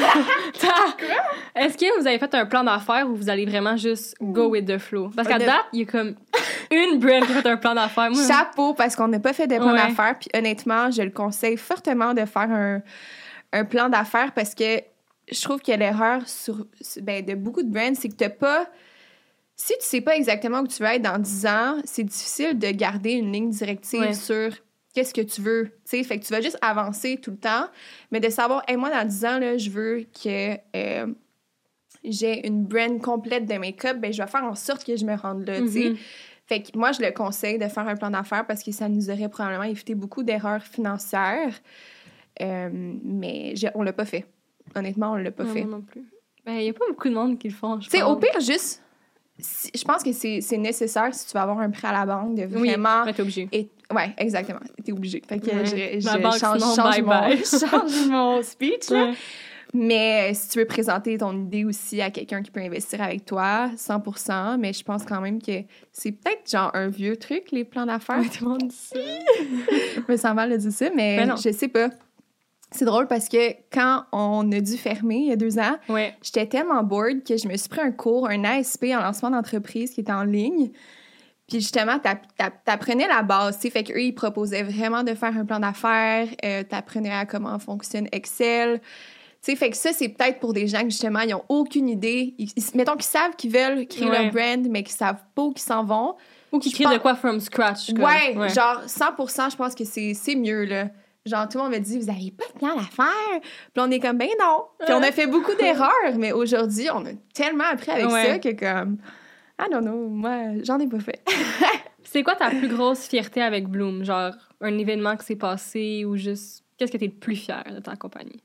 Est-ce que vous avez fait un plan d'affaires ou vous allez vraiment juste go with the flow? Parce qu'à On a... date, il y a comme une brand qui a fait un plan d'affaires. Moi, chapeau, parce qu'on n'a pas fait de plan ouais. d'affaires. Puis honnêtement, je le conseille fortement de faire un, un plan d'affaires parce que je trouve que l'erreur sur, ben, de beaucoup de brands, c'est que t'as pas... Si tu sais pas exactement où tu vas être dans dix ans, c'est difficile de garder une ligne directive ouais. sur... qu'est-ce que tu veux, tu sais, fait que tu vas juste avancer tout le temps, mais de savoir, hey, moi, dans dix ans, là, je veux que euh, j'ai une brand complète de make-up, ben je vais faire en sorte que je me rende là, tu sais. Mm-hmm. Fait que moi, je le conseille de faire un plan d'affaires parce que ça nous aurait probablement évité beaucoup d'erreurs financières, euh, mais j'ai, on l'a pas fait. Honnêtement, on l'a pas non, fait. Non, non plus. Ben, il y a pas beaucoup de monde qui le font, je pense. Tu sais, au pire, juste... Si, je pense que c'est, c'est nécessaire si tu veux avoir un prêt à la banque de vraiment... Oui, t'es obligé. Et, ouais, exactement. T'es obligé. Fait que ouais. je, je la banque, change, sinon, change, bye mon, bye. change mon speech. Là. Ouais. Mais si tu veux présenter ton idée aussi à quelqu'un qui peut investir avec toi, cent pour cent, mais je pense quand même que c'est peut-être genre un vieux truc, les plans d'affaires. Ouais, tout le monde dit ça. Je me sens mal de dire ça, mais, mais je sais pas. C'est drôle parce que quand on a dû fermer il y a deux ans, ouais. j'étais tellement bored que je me suis pris un cours, un A S P en lancement d'entreprise qui était en ligne. Puis justement, t'apprenais la base, tu sais. Fait qu'eux, ils proposaient vraiment de faire un plan d'affaires. Euh, t'apprenais à comment fonctionne Excel. Tu sais, fait que ça, c'est peut-être pour des gens qui, justement, ils n'ont aucune idée. Ils, ils, mettons qu'ils savent qu'ils veulent créer ouais. leur brand, mais qu'ils savent pas où qu'ils s'en vont. Ou qu'ils créent pense... de quoi from scratch. Comme. Ouais, ouais, genre cent pour cent, je pense que c'est, c'est mieux, là. Genre, tout le monde me dit, vous avez pas de plan d'affaires. Puis on est comme, ben non. Puis on a fait beaucoup d'erreurs, mais aujourd'hui, on a tellement appris avec ouais. ça que comme, ah non, non, moi, j'en ai pas fait. C'est quoi ta plus grosse fierté avec Bloom? Genre, un événement qui s'est passé ou juste, qu'est-ce que t'es le plus fier de ta compagnie?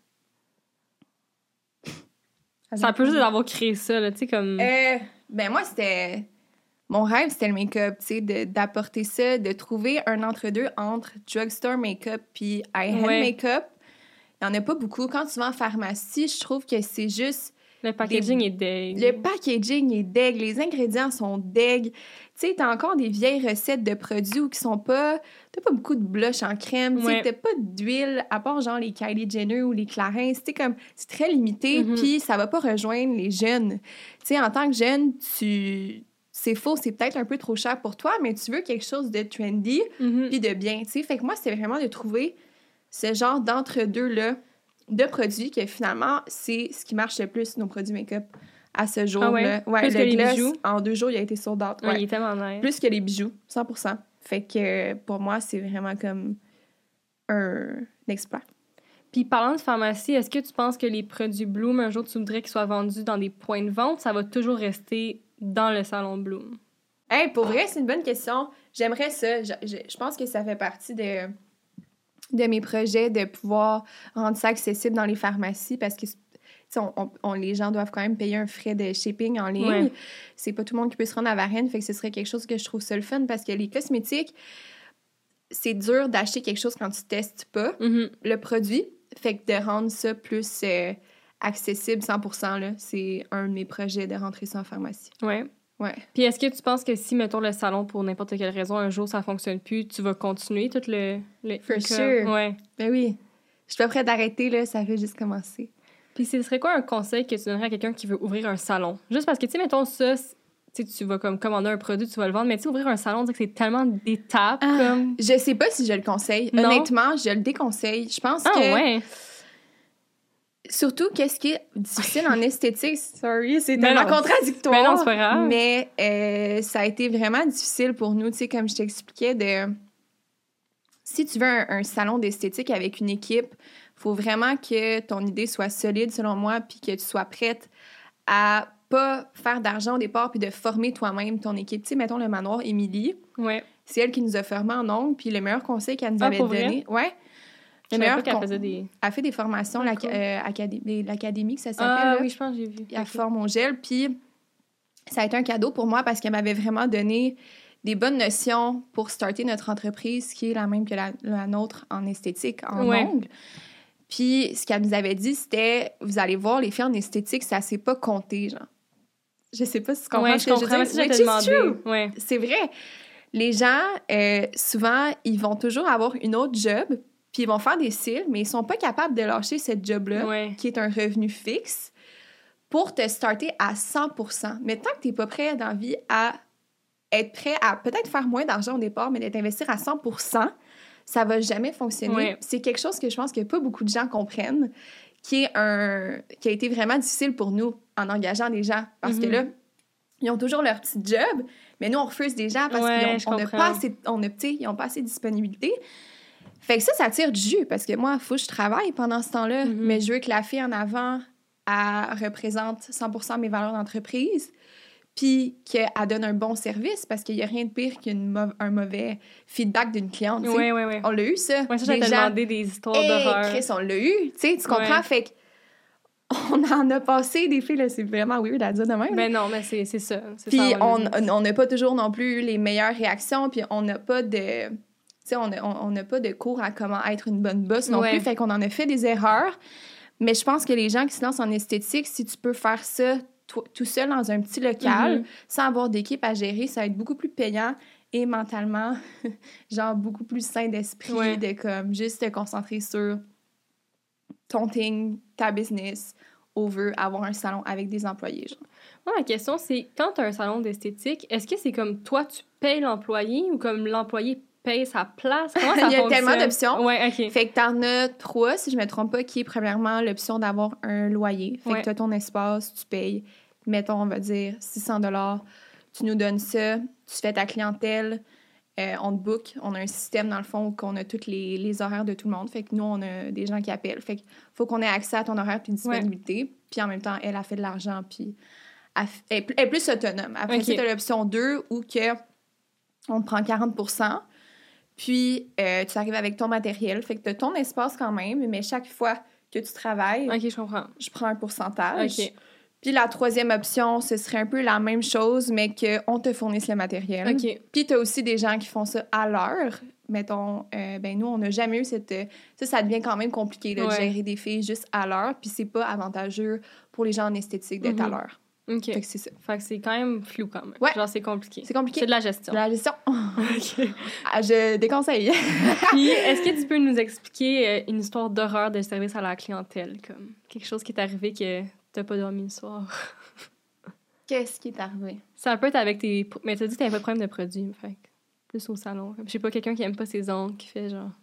Ça peut juste d'avoir créé ça, là, tu sais, comme... Euh, ben moi, c'était... Mon rêve, c'était le make-up, tu sais, de, d'apporter ça, de trouver un entre-deux entre drugstore make-up puis high-end ouais. make-up. Il n'y en a pas beaucoup. Quand tu vas en pharmacie, je trouve que c'est juste... Le packaging des... est deg. Le packaging est deg. Les ingrédients sont deg. Tu sais, t'as encore des vieilles recettes de produits où qui sont pas... T'as pas beaucoup de blush en crème. Ouais. Tu sais, t'as pas d'huile, à part genre les Kylie Jenner ou les Clarins. C'est comme... C'est très limité, mm-hmm. puis ça va pas rejoindre les jeunes. Tu sais, en tant que jeune, tu... C'est faux, c'est peut-être un peu trop cher pour toi, mais tu veux quelque chose de trendy mm-hmm. puis de bien, tu sais. Fait que moi, c'était vraiment de trouver ce genre d'entre-deux-là de produits que finalement, c'est ce qui marche le plus, nos produits make-up, à ce jour-là. Ah ouais? Ouais, plus le que les gloss, bijoux? En deux jours, il a été sold out. Ouais, ouais. Il est tellement nice. Plus que les bijoux, cent pour cent. Fait que pour moi, c'est vraiment comme un exploit. Puis parlant de pharmacie, est-ce que tu penses que les produits Bloom, un jour, tu voudrais qu'ils soient vendus dans des points de vente? Ça va toujours rester dans le salon Bloom? Hey, pour vrai, c'est une bonne question. J'aimerais ça. Je, je, je pense que ça fait partie de, de mes projets de pouvoir rendre ça accessible dans les pharmacies parce que on, on, on, les gens doivent quand même payer un frais de shipping en ligne. Ouais. C'est pas tout le monde qui peut se rendre à Varennes, fait que ce serait quelque chose que je trouve ça le fun parce que les cosmétiques, c'est dur d'acheter quelque chose quand tu testes pas mm-hmm. le produit. Fait que de rendre ça plus euh, accessible cent pour cent, là, c'est un de mes projets de rentrer ça en pharmacie. Ouais. Ouais. Puis est-ce que tu penses que si, mettons, le salon, pour n'importe quelle raison, un jour, ça fonctionne plus, tu vas continuer tout le... le For sure. Ouais. Ben oui. Je suis pas prête d'arrêter, là. Ça fait juste commencer. Puis ce serait quoi un conseil que tu donnerais à quelqu'un qui veut ouvrir un salon? Juste parce que, tu sais, mettons ça, tu tu vas comme commander un produit, tu vas le vendre, mais tu sais, ouvrir un salon, on dirait que c'est tellement d'étapes, ah, comme... Je sais pas si je le conseille. Non? Honnêtement, je le déconseille. Je pense ah, que... ouais. surtout, qu'est-ce qui est difficile en esthétique? Sorry, c'est Ben tellement non. contradictoire. Ben non, c'est pas grave. Mais euh, ça a été vraiment difficile pour nous, tu sais, comme je t'expliquais, de... Si tu veux un, un salon d'esthétique avec une équipe, il faut vraiment que ton idée soit solide, selon moi, puis que tu sois prête à pas faire d'argent au départ puis de former toi-même ton équipe. Tu sais, mettons le manoir Émilie. Ouais. C'est elle qui nous a formés en ongles, puis le meilleur conseil qu'elle nous Ah, avait pour donné... vrai? Ouais. Je Le savais meilleur pas qu'elle con- faisait des... Elle fait des formations, Ah, la- cool. euh, acadé- l'académie, que ça s'appelle. Ah là. oui, je pense que j'ai vu. Elle Ok. forme au gel, puis ça a été un cadeau pour moi parce qu'elle m'avait vraiment donné des bonnes notions pour starter notre entreprise, qui est la même que la, la nôtre en esthétique, en Ouais. ongles. Puis ce qu'elle nous avait dit, c'était, vous allez voir, les filles en esthétique, ça s'est pas compté, genre. Je sais pas si tu comprends Ouais, ce je que je comprends. veux Si dire. je Which te is demandé. true. Ouais. C'est vrai. Les gens, euh, souvent, ils vont toujours avoir une autre job, puis ils vont faire des cils, mais ils sont pas capables de lâcher cette job-là, Ouais. qui est un revenu fixe, pour te starter à cent pour cent. Mais tant que t'es pas prêt dans la vie à être prêt à peut-être faire moins d'argent au départ, mais d'être investir à cent pour cent, ça va jamais fonctionner. Ouais. C'est quelque chose que je pense que pas beaucoup de gens comprennent, qui est un qui a été vraiment difficile pour nous en engageant des gens. Parce que Mhm. là, ils ont toujours leur petit job, mais nous, on refuse des gens parce Ouais, je qu'ils ont, on a comprends. pas assez, on a, tu sais, ils ont pas assez de disponibilité. Fait que ça, ça tire du jus, parce que moi, il faut que je travaille pendant ce temps-là, Mhm. mais je veux que la fille en avant, elle représente cent pour cent mes valeurs d'entreprise, puis qu'elle donne un bon service, parce qu'il y a rien de pire qu'un mau- mauvais feedback d'une cliente, tu sais. Ouais, ouais, ouais. On l'a eu, ça. Ouais, ça, j'allais Des te gens, demander des histoires hey, d'horreur. Chris, on l'a eu, tu sais, tu comprends? Ouais. Fait que on en a passé des filles, là, c'est vraiment weird à dire de même. là. Ben non, mais c'est c'est ça. C'est Puis ça, on va le- on n'a pas toujours non plus eu les meilleures réactions, puis on n'a pas de... Tu sais, on n'a on, on n'a pas de cours à comment être une bonne boss non Ouais. plus, fait qu'on en a fait des erreurs. Mais je pense que les gens qui se lancent en esthétique, si tu peux faire ça toi- tout seul dans un petit local, Mhm. sans avoir d'équipe à gérer, ça va être beaucoup plus payant et mentalement, genre beaucoup plus sain d'esprit, Ouais. de comme juste te concentrer sur ton thing, ta business, over avoir un salon avec des employés, genre. Moi, ma question, c'est quand tu as un salon d'esthétique, est-ce que c'est comme toi, tu payes l'employé ou comme l'employé paye sa place? Comment ça Il y a fonctionne? tellement d'options. Ouais, OK. Fait que t'en as trois, si je me trompe pas, qui est premièrement l'option d'avoir un loyer. Fait Ouais. que t'as ton espace, tu payes, mettons, on va dire six cents dollars. Tu nous donnes ça, tu fais ta clientèle, euh, on te book. On a un système, dans le fond, où on a tous les, les horaires de tout le monde. Fait que nous, on a des gens qui appellent. Fait que faut qu'on ait accès à ton horaire puis disponibilité. Puis en même temps, elle a fait de l'argent, puis elle, f- elle est plus- elle est plus autonome. Après, Ok. tu as l'option deux, où que on te prend quarante pour cent. Puis, euh, tu arrives avec ton matériel. Fait que tu as ton espace quand même, mais chaque fois que tu travailles, OK, je comprends. je prends un pourcentage. OK. Puis la troisième option, ce serait un peu la même chose, mais qu'on te fournisse le matériel. OK. Puis tu as aussi des gens qui font ça à l'heure. Mettons, euh, ben nous, on n'a jamais eu cette... euh, Ça, ça devient quand même compliqué là, de Ouais. gérer des filles juste à l'heure. Puis c'est pas avantageux pour les gens en esthétique d'être à Mhm. l'heure. OK. Fait que c'est ça. Fait que c'est quand même flou quand même. Ouais. Genre, c'est compliqué. C'est compliqué. C'est de la gestion. La gestion, OK. ah, je déconseille. Puis, est-ce que tu peux nous expliquer euh, une histoire d'horreur de service à la clientèle? Comme quelque chose qui est arrivé que t'as pas dormi le soir? Qu'est-ce qui est arrivé? Ça peut être avec tes... pro- Mais t'as dit que t'avais pas de problème de produit, fait que plus au salon. Je sais pas, quelqu'un qui aime pas ses ongles, qui fait genre...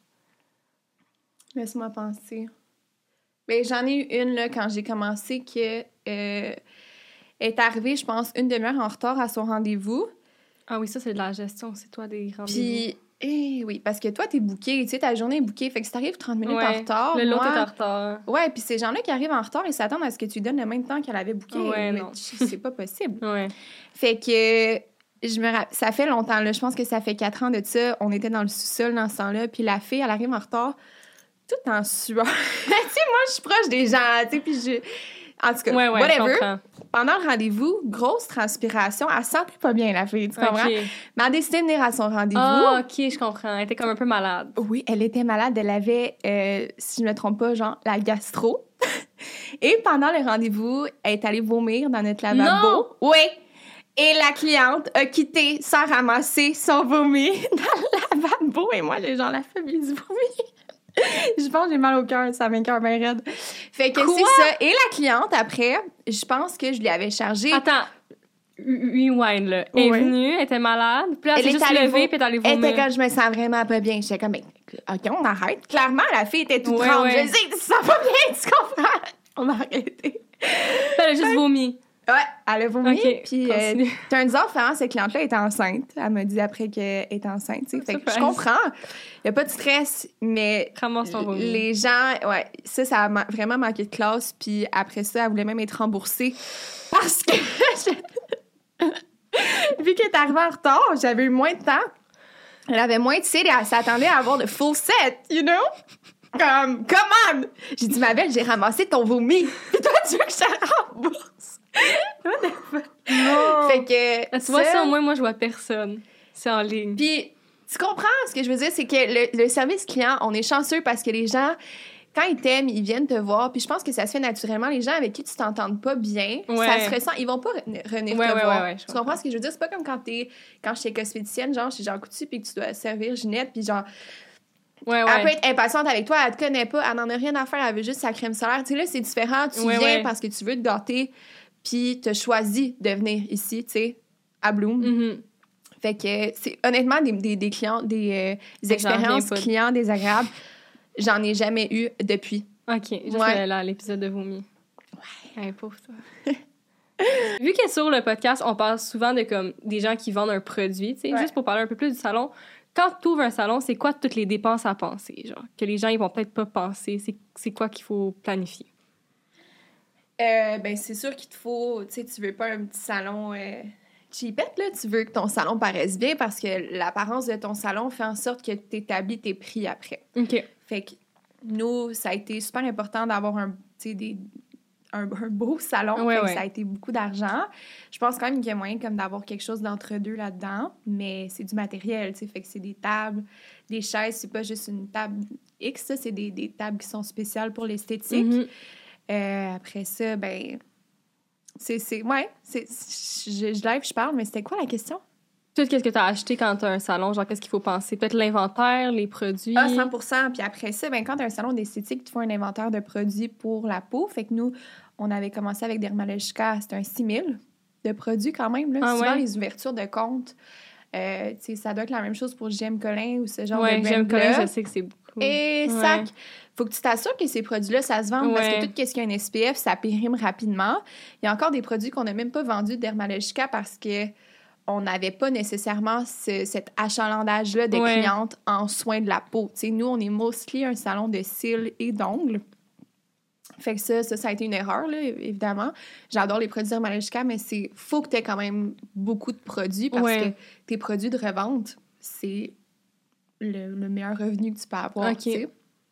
Laisse-moi penser. Ben, j'en ai eu une, là, quand j'ai commencé, que euh, est arrivée, je pense, une demi-heure en retard à son rendez-vous. Ah oui, ça, c'est de la gestion. C'est toi des rendez-vous. Puis, eh oui, parce que toi, t'es booké, tu sais, ta journée est bookée. Fait que si t'arrives trente minutes Ouais, en retard, Le lot moi... est en retard. Ouais, puis ces gens-là qui arrivent en retard, ils s'attendent à ce que tu donnes le même temps qu'elle avait booké. Ouais, Mais non. c'est pas possible. Ouais. Fait que... Je me rapp- ça fait longtemps, là. Je pense que ça fait quatre ans de ça. On était dans le sous-sol dans ce temps-là. Puis la fille, elle arrive en retard, toute en sueur. Tu sais, moi, je suis proche des gens, tu sais, puis je... En tout cas, Ouais, ouais, je whatever. comprends. Pendant le rendez-vous, grosse transpiration. Elle sentait pas bien, la fille, tu comprends? OK. Mais elle a décidé de venir à son rendez-vous. Ah, OK, je comprends. Elle était comme un peu malade. Oui, elle était malade. Elle avait, euh, si je ne me trompe pas, genre, la gastro. Et pendant le rendez-vous, elle est allée vomir dans notre lavabo. Non! Oui! Et la cliente a quitté sans ramasser son vomi dans le lavabo. Et moi, j'ai genre la phobie du vomi. Je pense que j'ai mal au cœur, ça m'écoeure bien raide. Fait que Quoi? c'est ça. Et la cliente, après, je pense que je lui avais chargé... Attends. Rewind, là. Elle est Ouais. venue, elle était malade. Puis là, elle Elle s'est est juste allée levée, vo- puis elle est allée Elle était vomir. comme, je me sens vraiment pas bien. J'étais comme, ben, OK, on arrête. Clairement, la fille était toute Ouais, trempe. ouais. Je sais, tu te sens pas bien, tu comprends? On va arrêter. Elle a juste vomi. Ouais, elle a vomi. Okay, puis, euh, turns out, finalement, cette cliente-là est enceinte. Elle m'a dit après qu'elle est enceinte. Tu sais. Fait que je comprends. Il n'y a pas de stress, mais les gens, ouais, ça, ça a ma- vraiment manqué de classe. Puis après ça, elle voulait même être remboursée parce que vu qu'elle est arrivée en retard, j'avais eu moins de temps. Elle avait moins de cils et elle s'attendait à avoir le full set, you know? Comme, come on! J'ai dit, ma belle, j'ai ramassé ton vomi. Puis toi, tu veux que je te rembourse? Non. Fait que. Tu vois, ça, au moins, moi, je vois personne. C'est en ligne. Puis, tu comprends ce que je veux dire? C'est que le, le service client, on est chanceux parce que les gens, quand ils t'aiment, ils viennent te voir. Puis je pense que ça se fait naturellement. Les gens avec qui tu t'entendes pas bien, ouais. ça se ressent. Ils vont pas re- revenir ouais, te ouais, voir. Ouais, ouais, tu comprends, comprends ce que je veux dire? C'est pas comme quand t'es, quand j'étais cosméticienne, genre chez Jean Coutu, puis que tu dois servir Ginette, puis genre. Ouais, ouais. Elle peut être impatiente avec toi, elle te connaît pas, elle n'en a rien à faire, elle veut juste sa crème solaire. Tu sais, là, c'est différent. Tu ouais, viens ouais. parce que tu veux te gâter, puis tu as choisi de venir ici, tu sais, à Bloom. Mm-hmm. Fait que c'est honnêtement des, des, des clients, des, euh, des expériences clients désagréables, j'en ai jamais eu depuis. OK, juste ouais. là, l'épisode de vomi. Ouais. Ouais, pauvre toi. Vu que sur le podcast, on parle souvent de comme des gens qui vendent un produit, tu sais, ouais. juste pour parler un peu plus du salon. Quand tu ouvres un salon, c'est quoi toutes les dépenses à penser, genre, que les gens, ils vont peut-être pas penser? C'est, c'est quoi qu'il faut planifier? Euh, ben, c'est sûr qu'il te faut... Tu sais, tu veux pas un petit salon euh, cheapette, là. Tu veux que ton salon paraisse bien parce que l'apparence de ton salon fait en sorte que tu établis tes prix après. OK. Fait que nous, ça a été super important d'avoir un, tu sais, des... Un, un beau salon, ouais, fait que ouais. ça a été beaucoup d'argent. Je pense quand même qu'il y a moyen comme d'avoir quelque chose d'entre-deux là-dedans, mais c'est du matériel, tu sais, fait que c'est des tables, des chaises, c'est pas juste une table X, ça, c'est des, des tables qui sont spéciales pour l'esthétique. Mm-hmm. Euh, après ça, ben, c'est, c'est, ouais, c'est, je, je live, je parle, mais c'était quoi la question? Tout qu'est-ce que tu as acheté quand tu as un salon, genre qu'est-ce qu'il faut penser? Peut-être l'inventaire, les produits? Ah, cent pour cent. Puis après ça, ben, quand tu as un salon d'esthétique, tu fais un inventaire de produits pour la peau. Fait que nous, on avait commencé avec Dermalogica, c'était un six mille de produits quand même. Là. Ah, souvent, ouais? les ouvertures de compte, euh, ça doit être la même chose pour J M Collin ou ce genre ouais, de brand-là. J M Collin, je sais que c'est beaucoup. Et ouais. sac. Faut que tu t'assures que ces produits-là, ça se vende ouais. parce que tout ce qui a un S P F, ça périme rapidement. Il y a encore des produits qu'on n'a même pas vendus de Dermalogica parce que on n'avait pas nécessairement ce, cet achalandage-là de ouais. clientes en soins de la peau. T'sais, nous, on est mostly un salon de cils et d'ongles. Fait que ça, ça, ça a été une erreur, là, évidemment. J'adore les produits Dermalogica, mais c'est faut que tu aies quand même beaucoup de produits parce ouais. que tes produits de revente, c'est le, le meilleur revenu que tu peux avoir. Okay.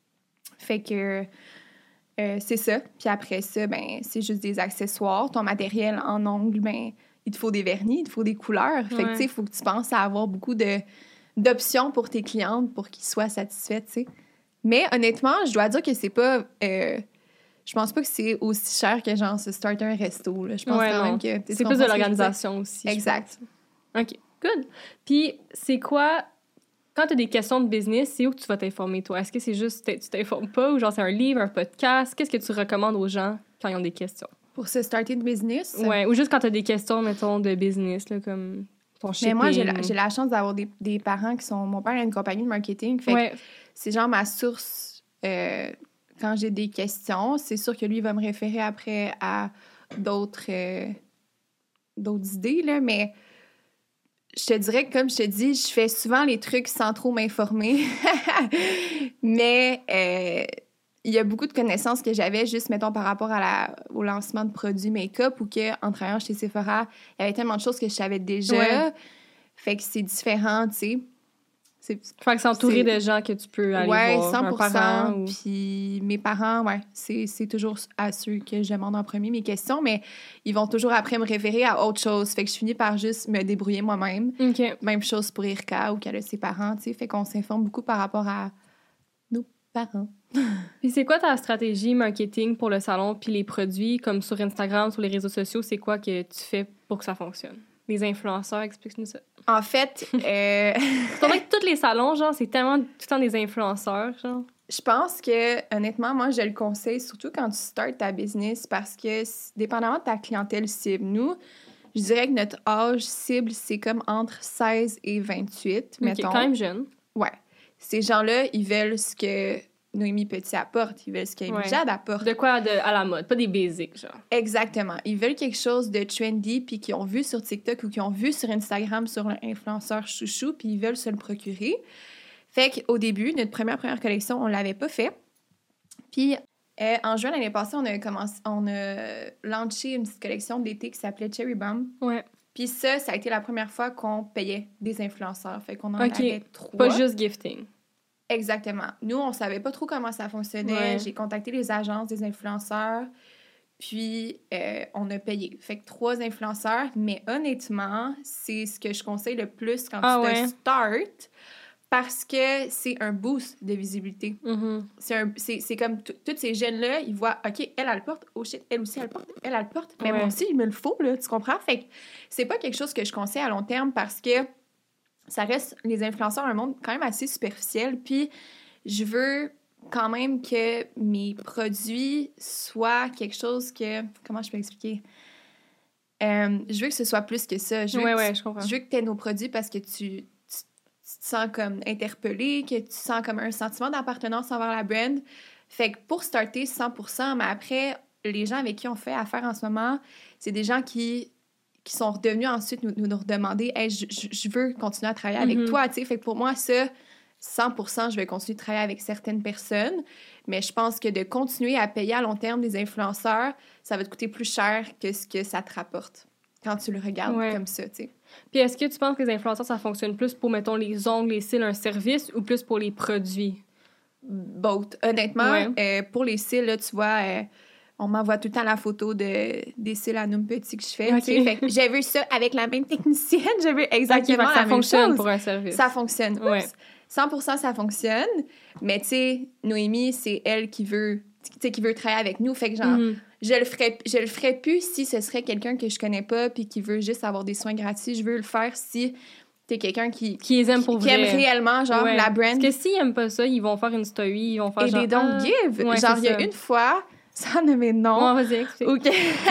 Fait que euh, c'est ça. Puis après ça, ben, c'est juste des accessoires. Ton matériel en ongles, ben, il te faut des vernis, il te faut des couleurs. Fait ouais. que, tu sais, il faut que tu penses à avoir beaucoup de, d'options pour tes clientes pour qu'ils soient satisfaits, tu sais. Mais honnêtement, je dois dire que c'est pas... Euh, je pense pas que c'est aussi cher que, genre, se starter un resto, là. Je pense ouais, quand non. même que... C'est plus de l'organisation aussi. Exact. OK, good. Puis, c'est quoi... Quand tu as des questions de business, c'est où que tu vas t'informer, toi? Est-ce que c'est juste... Tu t'informes pas ou, genre, c'est un livre, un podcast? Qu'est-ce que tu recommandes aux gens quand ils ont des questions? Pour se starter de business? Ouais, ou juste quand tu as des questions, mettons, de business, là, comme ton shipping. Mais moi, j'ai la, j'ai la chance d'avoir des, des parents qui sont... Mon père a une compagnie de marketing, fait ouais. que c'est genre ma source euh, quand j'ai des questions. C'est sûr que lui, il va me référer après à d'autres, euh, d'autres idées, là, mais je te dirais que, comme je te dis, je fais souvent les trucs sans trop m'informer. mais... Euh, il y a beaucoup de connaissances que j'avais juste, mettons, par rapport à la, au lancement de produits make-up ou qu'en travaillant chez Sephora, il y avait tellement de choses que je savais déjà. Ouais. Fait que c'est différent, tu sais. C'est, fait que c'est entouré de gens que tu peux aller ouais, voir. cent pour cent. Un parent ou... Puis mes parents, ouais, c'est, c'est toujours à ceux que je demande en premier mes questions, mais ils vont toujours après me référer à autre chose. Fait que je finis par juste me débrouiller moi-même. Okay. Même chose pour Irka ou qu'elle a ses parents, tu sais. Fait qu'on s'informe beaucoup par rapport à nos parents. Puis c'est quoi ta stratégie marketing pour le salon puis les produits, comme sur Instagram, sur les réseaux sociaux, c'est quoi que tu fais pour que ça fonctionne? Les influenceurs, explique-nous ça. En fait... Euh... C'est vrai que tous les salons, genre, c'est tellement tout le temps des influenceurs, genre. Je pense que, honnêtement, moi, je le conseille, surtout quand tu startes ta business, parce que, dépendamment de ta clientèle cible, nous, je dirais que notre âge cible, c'est comme entre seize et vingt-huit, okay, mettons. Quand même jeune. Ouais. Ces gens-là, ils veulent ce que Noémie Petit apporte, ils veulent ce que Ouais. Jade apporte. De quoi de, à la mode, pas des basics, genre. Exactement. Ils veulent quelque chose de trendy, puis qu'ils ont vu sur TikTok ou qu'ils ont vu sur Instagram sur l'influenceur chouchou, puis ils veulent se le procurer. Fait qu'au début, notre première première collection, on l'avait pas fait. Puis euh, en juin l'année passée, on a commencé, on a lancé une petite collection d'été qui s'appelait Cherry Bomb. Ouais. Puis ça, ça a été la première fois qu'on payait des influenceurs. Fait qu'on en Ok. avait trois. Pas juste gifting. Exactement. Nous, on savait pas trop comment ça fonctionnait. Ouais. J'ai contacté les agences des influenceurs, puis euh, on a payé. Fait que trois influenceurs, mais honnêtement, c'est ce que je conseille le plus quand Ah tu ouais. te startes, parce que c'est un boost de visibilité. Mm-hmm. C'est, un, c'est, c'est comme t- tous ces jeunes-là, ils voient, OK, elle, elle le porte. Oh shit, elle aussi, elle le porte. Elle, elle le porte. Mais Ouais. moi aussi, il me le faut, là, tu comprends? Fait que c'est pas quelque chose que je conseille à long terme parce que ça reste, les influenceurs, un monde quand même assez superficiel. Puis je veux quand même que mes produits soient quelque chose que... Comment je peux expliquer? Euh, je veux que ce soit plus que ça. Je veux, Ouais, que, ouais, tu, je comprends. je veux que tu aies nos produits parce que tu... tu te sens comme interpellé, que tu sens comme un sentiment d'appartenance envers la brand. Fait que pour starter cent pour cent, mais après, les gens avec qui on fait affaire en ce moment, c'est des gens qui, qui sont redevenus ensuite nous, nous, nous redemander « Hey, je, je, je veux continuer à travailler avec Mm-hmm. toi. » Tu sais, fait que pour moi, ça, cent pour cent, je vais continuer de travailler avec certaines personnes, mais je pense que de continuer à payer à long terme des influenceurs, ça va te coûter plus cher que ce que ça te rapporte quand tu le regardes Ouais. comme ça, tu sais. Puis est-ce que tu penses que les influenceurs, ça fonctionne plus pour, mettons, les ongles, les cils, un service, ou plus pour les produits? Both. Honnêtement, Ouais. euh, pour les cils, là, tu vois, euh, on m'envoie tout le temps la photo de, des cils à Noom Petit que je fais. Ok. tu sais. Fait que j'ai vu ça avec la même technicienne. J'ai vu Ok, exactement fait que la ça même fonctionne chose. pour un service. Ça fonctionne. Ouais. Oups. cent pour cent ça fonctionne. Mais tu sais, Noémie, c'est elle qui veut, tu sais, qui veut travailler avec nous. Fait que genre, Mhm. je le ferais, je le ferais plus si ce serait quelqu'un que je connais pas puis qui veut juste avoir des soins gratuits. Je veux le faire si t'es quelqu'un qui, Qui les aime pour qui vrai. aime réellement, genre, Ouais. la brand. Parce que s'ils aiment pas ça, ils vont faire une story, ils vont faire Et genre... des don't ah, give. ouais, genre, c'est il y a ça. une fois, sans nommer de nom, Ouais, vas-y, explique. ou que-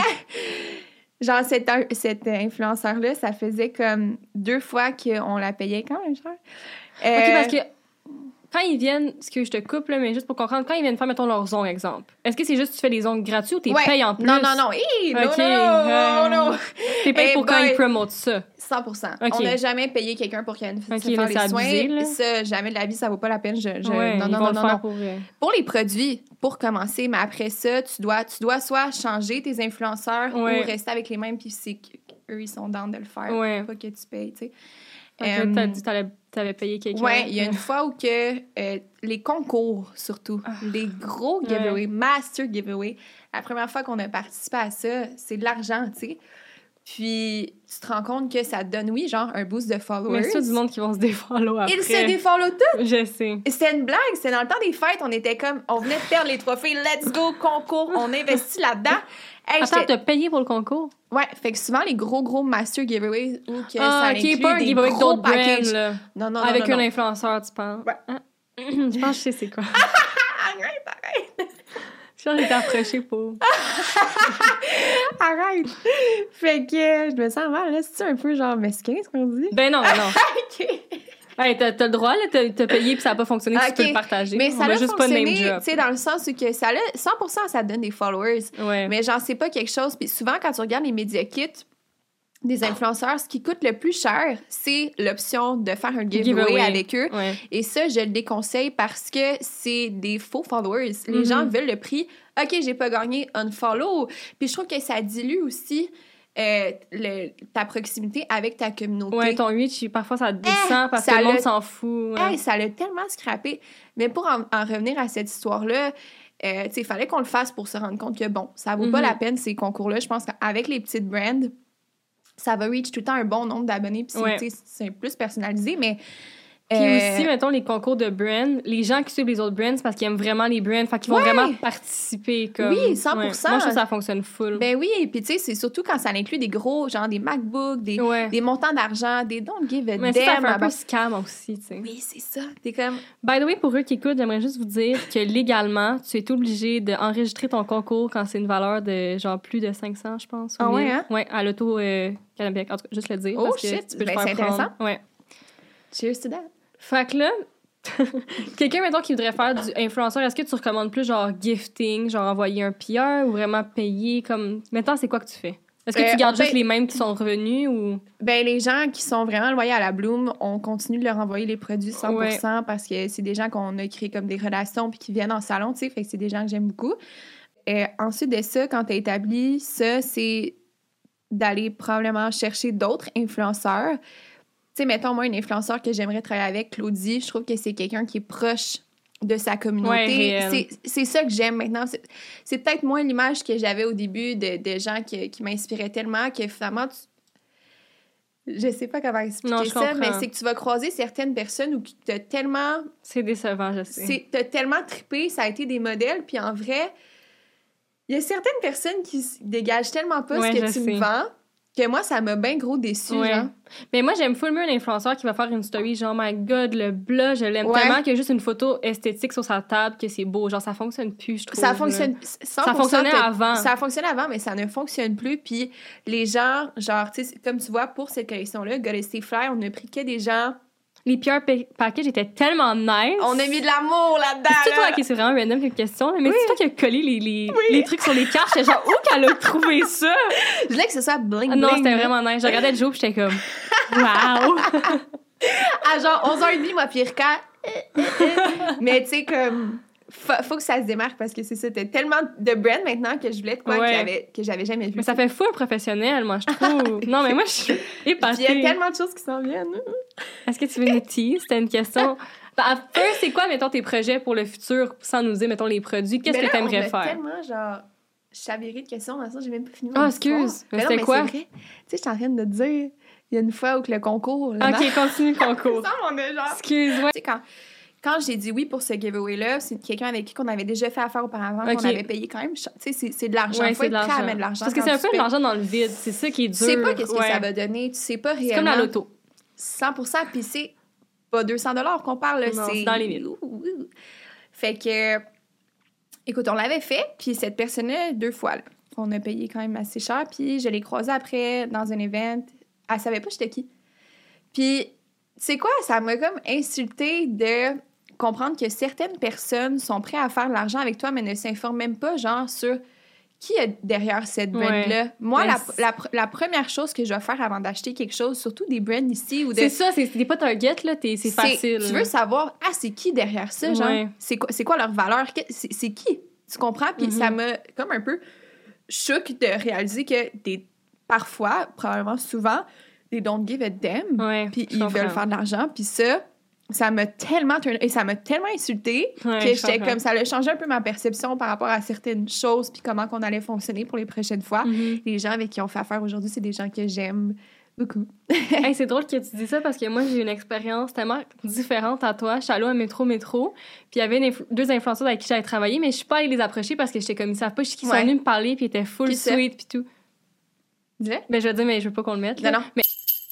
genre, cet, cet influenceur-là, ça faisait comme deux fois qu'on la payait quand même cher. Euh, OK, parce que quand ils viennent, ce que je te coupe, là, mais juste pour comprendre, quand ils viennent faire, mettons, leurs ongles, exemple, est-ce que c'est juste que tu fais les ongles gratuits ou t'es ouais. payé en plus? Non, non, non. Hi, non, OK, non, euh, non, non. T'es payé Hey pour quand boy. ils promotent ça. cent pour cent. OK. On n'a jamais payé quelqu'un pour qu'il vienne OK, se là, faire les c'est soins. abusé, là. Ça, jamais de la vie, ça vaut pas la peine. Je, je... Ouais, non, ils non, vont non, le non, faire non. pour vrai. Pour les produits, pour commencer, mais après ça, tu dois, tu dois soit changer tes influenceurs Ouais. ou rester avec les mêmes, puis c'est qu'eux, ils sont down de le faire. Ouais. Pas que tu payes, tu sais. Fait que Euh, là, t'as dit que t'allais- t'avais payé quelqu'un. Ouais, il y a une fois où que euh, les concours, surtout, Ah. les gros giveaways, master giveaways, la première fois qu'on a participé à ça, c'est de l'argent, tu sais. Puis, tu te rends compte que ça te donne, oui, genre, un boost de followers. Mais c'est du monde qui vont se défollow après. Ils se défollow tout! Je sais. C'était une blague, c'était dans le temps des fêtes, on était comme, on venait de perdre les trophées, let's go, concours, on investit là-dedans. Hey, Attends, j'étais- t'as payé pour le concours? ouais, fait que souvent, les gros, gros master giveaways, où que Ah, ça ok, inclut pas un des giveaway avec gros d'autres brands, packages. là. Non, non, non, Avec non, un non. influenceur, tu penses? Ouais. Ah. Je pense que je sais c'est quoi. Arrête, arrête! Je pense que j'étais approchée pour... Arrête! Fait que je me sens mal, là. C'est-tu un peu genre mesquin, ce qu'on dit? Ben non, non. OK. Hey, t'as, t'as le droit, là, t'as, t'as payé puis ça n'a pas fonctionné, Ok. tu peux le partager. Mais On ça va a juste pas name fonctionné, drop. tu sais, dans le sens où que ça a, cent pour cent, ça donne des followers. Ouais. Mais j'en sais pas quelque chose. Puis souvent, quand tu regardes les média kits des influenceurs, ce qui coûte le plus cher, c'est l'option de faire un giveaway, Giveaway. avec eux. Ouais. Et ça, je le déconseille parce que c'est des faux followers. Les Mhm. gens veulent le prix. OK, j'ai pas gagné, unfollow. Puis je trouve que ça dilue aussi euh, le, ta proximité avec ta communauté. Ouais, ton reach, parfois ça descend parce ça que le monde le- s'en fout. Ouais. Hey, ça l'a tellement scrappé. Mais pour en, en revenir à cette histoire-là, euh, tu sais, il fallait qu'on le fasse pour se rendre compte que, bon, ça vaut pas Mhm. la peine, ces concours-là. Je pense qu'avec les petites brands, ça va reach tout le temps un bon nombre d'abonnés, puis c'est, Ouais. tu sais, c'est plus personnalisé, mais... Puis euh, aussi, mettons, les concours de brands, les gens qui suivent les autres brands, c'est parce qu'ils aiment vraiment les brands, fait qu'ils vont Ouais. vraiment participer. Comme... Oui, cent pour cent. Ouais. Moi, je trouve que ça fonctionne full. Ben oui, et puis tu sais, c'est surtout quand ça inclut des gros, genre des MacBooks, des, ouais. des montants d'argent, des don't give a Mais ça, ça damn fait un about- peu scam aussi, tu sais. Oui, c'est ça. T'es comme... By the way, pour eux qui écoutent, j'aimerais juste vous dire que légalement, tu es obligé d'enregistrer ton concours quand c'est une valeur de genre plus de cinq cents, je pense. ou Ah ouais, mille. hein? Ouais, à l'auto euh, Canabec. En tout cas, juste le dire. Oh, parce que shit! tu peux te Ben, faire c'est prendre. intéressant. Ouais. Cheers to that. Fait que là, Quelqu'un, mettons, qui voudrait faire du influenceur, est-ce que tu recommandes plus, genre, gifting, genre, envoyer un P R ou vraiment payer, comme... Mettons, c'est quoi que tu fais? Est-ce que euh, tu gardes ben, juste les mêmes qui sont revenus ou... Ben, les gens qui sont vraiment loyaux à la Bloom, on continue de leur envoyer les produits cent pour cent ouais. parce que c'est des gens qu'on a créé comme des relations puis qui viennent en salon, tu sais, fait que c'est des gens que j'aime beaucoup. Et ensuite de ça, quand tu as établi ça, c'est d'aller probablement chercher d'autres influenceurs. Tu sais, mettons, moi, une influenceur que j'aimerais travailler avec, Claudie, je trouve que c'est quelqu'un qui est proche de sa communauté. Ouais, c'est, c'est ça que j'aime maintenant. C'est, c'est peut-être moins l'image que j'avais au début de, de gens qui, qui m'inspiraient tellement que finalement, tu... je sais pas comment expliquer non, ça, comprends. Mais c'est que tu vas croiser certaines personnes où tu t'as tellement... C'est décevant, je sais. C'est, t'as tellement trippé, ça a été des modèles, puis en vrai, il y a certaines personnes qui dégagent tellement pas ouais, ce que tu sais. me vends que moi, ça m'a bien gros déçu, ouais. genre. Mais moi, j'aime full mieux un influenceur qui va faire une story genre, my God, le blush, je l'aime ouais. tellement que juste une photo esthétique sur sa table, que c'est beau. Genre, ça fonctionne plus, je trouve. Ça fonctionne... Ça fonctionnait avant. Ça fonctionnait avant, mais ça ne fonctionne plus. Puis les gens, genre, tu sais, comme tu vois, pour cette collection-là, Gotta Stay Fly, on a pris que des gens... Les P R pa- packages étaient tellement nice. On a mis de l'amour là-dedans. C'est toi qui c'est vraiment random comme question, mais oui. c'est toi qui as collé les, les, oui. les trucs sur les cartes. J'étais genre, où qu'elle a trouvé ça? Je voulais que ce soit bling bling. Non, c'était vraiment nice. Je regardais Joe, puis j'étais comme, wow. À genre onze heures trente, moi, puis Rika. Mais tu sais, comme. Faut, faut que ça se démarque parce que c'est ça. T'as tellement de brand maintenant que je voulais de quoi ouais. que, j'avais, que j'avais jamais vu. Mais ça fait fou professionnel, moi, je trouve. Non, mais moi, je suis épatée. Il y a tellement de choses qui s'en viennent. Est-ce que tu veux nous tease? C'était une question. Ben, first, c'est quoi, mettons, tes projets pour le futur sans nous dire, mettons, les produits? Qu'est-ce mais que là, t'aimerais faire? Tellement, genre, chaviré de questions. Dans ça, j'ai même pas fini. Ah, oh, excuse. Mais, mais c'était non, mais quoi? Tu sais, je suis en train de te dire, il y a une fois où que le concours. Le OK, mar- continue le concours. ça, mon genre. Excuse-moi. Tu sais, quand. Quand j'ai dit oui pour ce giveaway-là, c'est quelqu'un avec qui on avait déjà fait affaire auparavant, okay. qu'on avait payé quand même. Tu sais, c'est, c'est de l'argent. Il faut être prêt à mettre de l'argent. Parce que c'est un peu de l'argent dans le vide. C'est ça qui est dur. Tu sais pas qu'est-ce ouais. que ça va donner. Tu sais pas réellement. C'est comme la loto. cent pour cent. Puis c'est pas deux cents dollars qu'on parle. Là, non, c'est... c'est dans les mille. Fait que... Écoute, on l'avait fait. Puis cette personne-là, deux fois, là, on a payé quand même assez cher. Puis je l'ai croisée après dans un event. Elle savait pas j'étais qui. Puis, tu sais quoi? Ça m'a comme insultée de... comprendre que certaines personnes sont prêtes à faire de l'argent avec toi, mais ne s'informent même pas, genre, sur qui est derrière cette brand-là. Ouais. Moi, la, la, la première chose que je vais faire avant d'acheter quelque chose, surtout des brands ici... ou de... C'est ça, c'est, c'est pas Target, là, t'es, c'est, c'est facile. Tu veux savoir, ah, c'est qui derrière ça, genre? Ouais. C'est, quoi, c'est quoi leur valeur? C'est, c'est qui? Tu comprends? Puis mm-hmm. ça m'a comme un peu choqué de réaliser que des, parfois, probablement souvent, they don't give a damn. Ouais, puis ils comprends. Veulent faire de l'argent. Puis ça... ça m'a tellement et ça m'a tellement insultée ouais, que j'étais comme ça a changé un peu ma perception par rapport à certaines choses puis comment qu'on allait fonctionner pour les prochaines fois. Mm-hmm. Les gens avec qui on fait affaire aujourd'hui, c'est des gens que j'aime beaucoup. Hey, c'est drôle que tu dis ça parce que moi j'ai eu une expérience tellement différente à toi. Je suis allée à Métro Métro, puis il y avait influ- deux influenceurs avec qui j'avais travaillé, mais je suis pas allée les approcher parce que j'étais comme ils savent pas, je sais qu'ils ouais. sont venus me parler puis ils étaient full sweet puis tout. Dis-le? Ben je veux dire mais je veux pas qu'on le mette. Là. Non non. Mais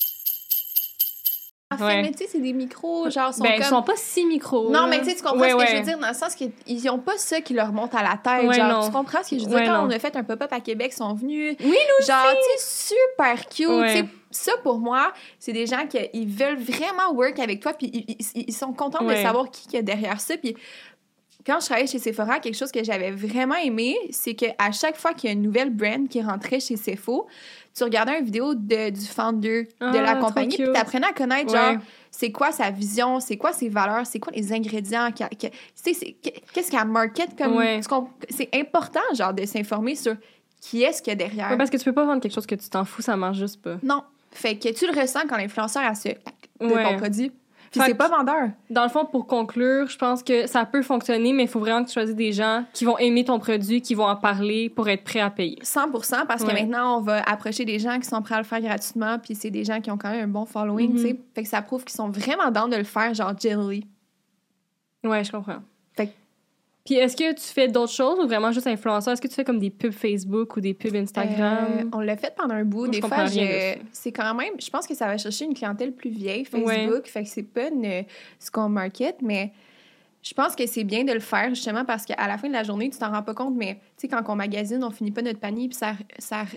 En fait, ouais. mais tu sais, c'est des micros, genre, sont ben, comme... ils sont pas si micros. Non, mais tu sais, tu comprends ouais, ce que ouais. je veux dire, dans le sens qu'ils ont pas ça qui leur monte à la tête, ouais, genre, non. tu comprends ce que je veux dire? Ouais, quand non. on a fait un pop-up à Québec, ils sont venus... Oui, nous genre, tu sais, super cute, ouais. tu sais, ça, pour moi, c'est des gens qui ils veulent vraiment work avec toi, puis ils, ils, ils sont contents ouais. de savoir qui est derrière ça, puis... Quand je travaillais chez Sephora, quelque chose que j'avais vraiment aimé, c'est qu'à chaque fois qu'il y a une nouvelle brand qui rentrait chez Sephora, tu regardais une vidéo de, du founder ah, de la compagnie, puis tu apprenais à connaître, ouais. genre, c'est quoi sa vision, c'est quoi ses valeurs, c'est quoi les ingrédients, que, que, c'est, c'est, qu'est-ce qu'elle market comme... Ouais. C'est important, genre, de s'informer sur qui est-ce qu'il y a derrière. Ouais, parce que tu peux pas vendre quelque chose que tu t'en fous, ça marche juste pas. Non. Fait que tu le ressens quand l'influenceur a ce... de ouais. ton produit. Puis c'est pas vendeur. Dans le fond, pour conclure, je pense que ça peut fonctionner, mais il faut vraiment que tu choisisses des gens qui vont aimer ton produit, qui vont en parler pour être prêts à payer. cent pour cent, parce ouais. que maintenant, on va approcher des gens qui sont prêts à le faire gratuitement, puis c'est des gens qui ont quand même un bon following, mm-hmm. tu sais. Fait que ça prouve qu'ils sont vraiment dans de le faire, genre jelly. Ouais, je comprends. Fait que... Puis est-ce que tu fais d'autres choses ou vraiment juste influenceur? Est-ce que tu fais comme des pubs Facebook ou des pubs Instagram? Euh, on l'a fait pendant un bout. Moi, des fois, je... c'est quand même... Je pense que ça va chercher une clientèle plus vieille, Facebook. Ouais. Fait que c'est pas une... ce qu'on market, mais je pense que c'est bien de le faire justement parce qu'à la fin de la journée, tu t'en rends pas compte, mais tu sais, quand on magasine, on finit pas notre panier puis ça, ça,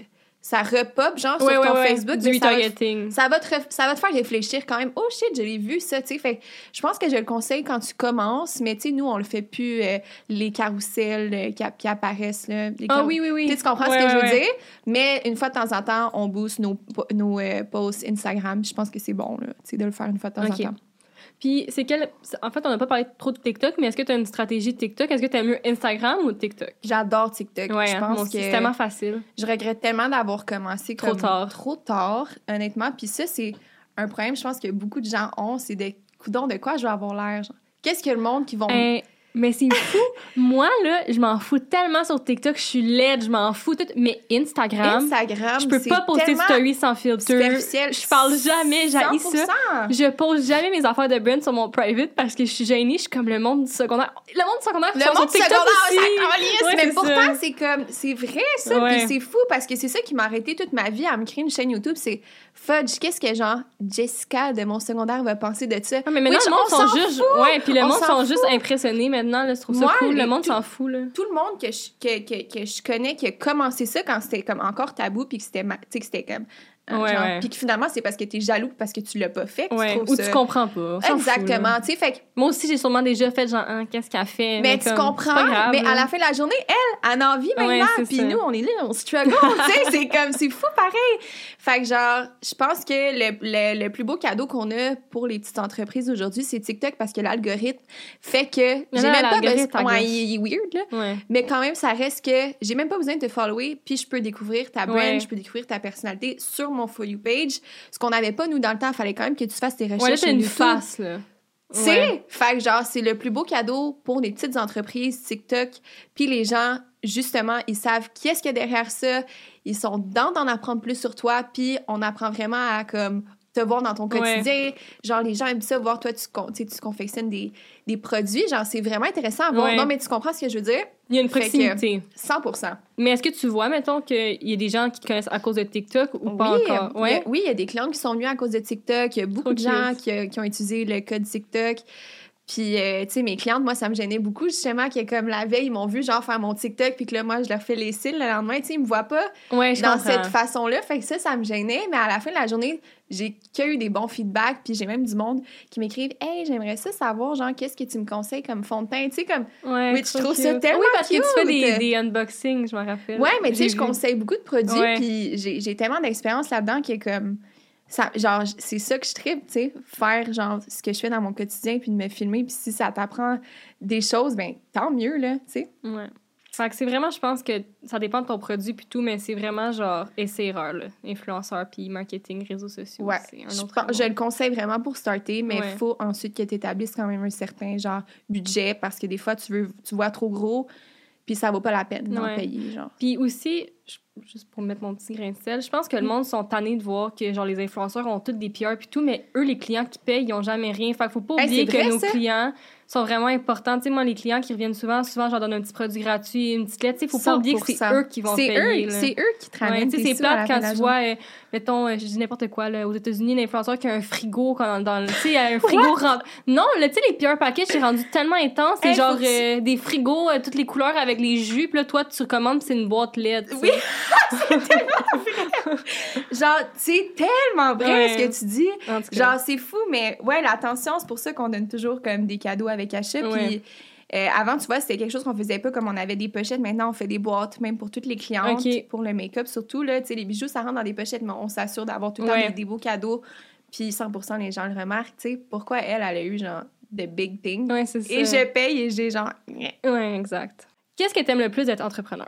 ça repop, genre, ouais, sur ouais, ton ouais, Facebook. du ça, va retargeting. te, ça, va te ref, ça va te faire réfléchir quand même. Oh shit, je l'ai vu, ça, tu sais. Fait je pense que je le conseille quand tu commences, mais tu sais, nous, on le fait plus, euh, les carousels euh, qui, qui apparaissent, là. Ah oh, oui, oui, oui. Tu comprends ouais, ce que ouais, je veux ouais. dire? Mais une fois de temps en temps, on booste nos, nos euh, posts Instagram. Je pense que c'est bon, là, tu sais, de le faire une fois de temps okay. en temps. Puis, c'est quel... En fait, on n'a pas parlé trop de TikTok, mais est-ce que tu as une stratégie de TikTok? Est-ce que tu aimes mieux Instagram ou TikTok? J'adore TikTok. Ouais, je pense bon, que c'est tellement facile. Je regrette tellement d'avoir commencé trop comme tard. trop tard, honnêtement. Puis ça, c'est un problème, je pense, que beaucoup de gens ont. C'est de, coudonc, de quoi je vais avoir l'air? Genre? Qu'est-ce que le monde qui vont... Euh, mais c'est fou. Moi, là, je m'en fous tellement sur TikTok. Je suis laide, je m'en fous tout. Mais Instagram, Instagram, je peux c'est pas poster de story sans filtre. Je parle jamais, j'haïs ça. Je pose jamais mes affaires de brand sur mon private parce que je suis gênée. Je suis comme le monde du secondaire. Le monde du secondaire, le monde sur TikTok aussi. Ça ouais, mais pourtant, c'est comme... C'est vrai, ça. Ouais. Puis c'est fou parce que c'est ça qui m'a arrêté toute ma vie à me créer une chaîne YouTube. C'est fudge. Qu'est-ce que, genre, Jessica de mon secondaire va penser de ça? Ah, mais maintenant, oui, le monde on sont s'en juste... fout. Ouais, puis le on monde sont fout. juste impressionnés maintenant. Là, je trouve ça Moi, cool. Le monde tout, s'en fout, là. Tout le monde que je, que, que, que je connais qui a commencé ça quand c'était comme encore tabou puis que c'était, tu sais, que c'était comme... Ouais, genre, ouais. Puis que finalement, c'est parce que t'es jaloux parce que tu l'as pas fait. Que ouais. tu Ou ça... tu comprends pas. Exactement. Tu sais, fait que... Moi aussi, j'ai sûrement déjà fait genre, hein, qu'est-ce qu'elle fait? Mais, mais tu comme, comprends. grave, mais là. à la fin de la journée, elle, elle a envie maintenant. Ouais, puis nous, on est là, on struggle. Tu sais, c'est comme, c'est fou pareil. Fait que genre, je pense que le, le, le plus beau cadeau qu'on a pour les petites entreprises aujourd'hui, c'est TikTok parce que l'algorithme fait que non, j'ai non, même pas besoin. Ouais, il est weird, là. Ouais. Mais quand même, ça reste que j'ai même pas besoin de te follower, puis je peux découvrir ta brand, ouais. je peux découvrir ta personnalité sur mon For You page. Ce qu'on n'avait pas, nous, dans le temps, il fallait quand même que tu fasses tes recherches. Ouais, là, t'as sur une YouTube. face, là. Tu sais, ouais. Fait que genre, c'est le plus beau cadeau pour les petites entreprises, TikTok. Puis les gens, justement, ils savent qui est-ce qu'il y a derrière ça. Ils sont dans d'en apprendre plus sur toi. Puis on apprend vraiment à, comme, te voir dans ton quotidien. Ouais. Genre, les gens aiment ça, voir toi, tu, tu, tu confectionnes des, des produits. Genre, c'est vraiment intéressant à voir. Ouais. Non, mais tu comprends ce que je veux dire? Il y a une proximité. cent pour cent. Mais est-ce que tu vois, mettons, qu'il y a des gens qui te connaissent à cause de TikTok ou oui, pas encore? Ouais. Il y a, oui, il y a des clients qui sont venus à cause de TikTok. Il y a beaucoup okay. de gens qui, qui ont utilisé le code TikTok. Puis, euh, tu sais, mes clientes, moi, ça me gênait beaucoup, justement, que comme la veille, ils m'ont vu, genre, faire mon TikTok, puis que là, moi, je leur fais les cils le lendemain, tu sais, ils me voient pas ouais, je dans comprends. cette façon-là. Fait que ça, ça me gênait. Mais à la fin de la journée, j'ai que eu des bons feedbacks, puis j'ai même du monde qui m'écrivent « Hey, j'aimerais ça savoir, genre, qu'est-ce que tu me conseilles comme fond de teint? » Tu sais, comme... Ouais, oui, je trouve ça tellement Oui, parce cute. que tu fais des, des unboxings, je me rappelle. Ouais, mais tu sais, je vu. conseille beaucoup de produits, ouais. puis j'ai, j'ai tellement d'expérience là-dedans qui est comme... Ça, genre, c'est ça que je tripe, tu sais, faire, genre, ce que je fais dans mon quotidien, puis de me filmer, puis si ça t'apprend des choses, ben tant mieux, là, tu sais. Ouais. Fait que c'est vraiment, je pense que ça dépend de ton produit puis tout, mais c'est vraiment, genre, essai-erreur, là. Influenceur puis marketing, réseaux sociaux, ouais. c'est un je, autre pense, je le conseille vraiment pour starter, mais il ouais. faut ensuite que tu établisses quand même un certain, genre, budget, parce que des fois, tu veux, tu vois trop gros, puis ça vaut pas la peine d'en ouais. payer, genre. Puis aussi... Je, juste pour mettre mon petit grain de sel, je pense que le monde sont tannés de voir que genre les influenceurs ont tous des P R puis tout, mais eux, les clients qui payent, ils ont jamais rien. Fait qu'il faut pas oublier hey, que vrai, nos ça? clients sont vraiment importants. Tu sais, moi, les clients qui reviennent souvent, souvent, je leur donne un petit produit gratuit, une petite lettre. Tu sais, faut pas oublier que c'est eux qui vont c'est payer. Eux, c'est eux qui te ramènent. Ouais, c'est plate quand tu vois, euh, mettons, euh, je dis n'importe quoi, là, aux États-Unis, l'influenceur qui a un frigo quand, dans tu sais, un frigo rentre. Non, là, tu sais, les P R packages, c'est rendu tellement intense. C'est hey, genre euh, des frigos, euh, toutes les couleurs avec les jus. Puis là, toi, tu recommandes, c'est une boîte L E D. Oui! C'est tellement vrai! Genre, c'est tellement vrai ouais. ce que tu dis. Genre, c'est fou, mais ouais, l'attention, c'est pour ça qu'on donne toujours comme des cadeaux avec achat. Ouais. Puis euh, avant, tu vois, c'était quelque chose qu'on faisait pas, comme on avait des pochettes. Maintenant, on fait des boîtes, même pour toutes les clientes, okay. pour le make-up surtout. Là, tu sais, les bijoux, ça rentre dans des pochettes, mais on s'assure d'avoir tout le temps ouais. des, des beaux cadeaux. Puis cent pour cent les gens le remarquent. Tu sais, pourquoi elle, elle a eu genre de big things. Ouais, c'est ça. Et je paye et j'ai genre... Ouais, exact. Qu'est-ce que t'aimes le plus d'être entrepreneur?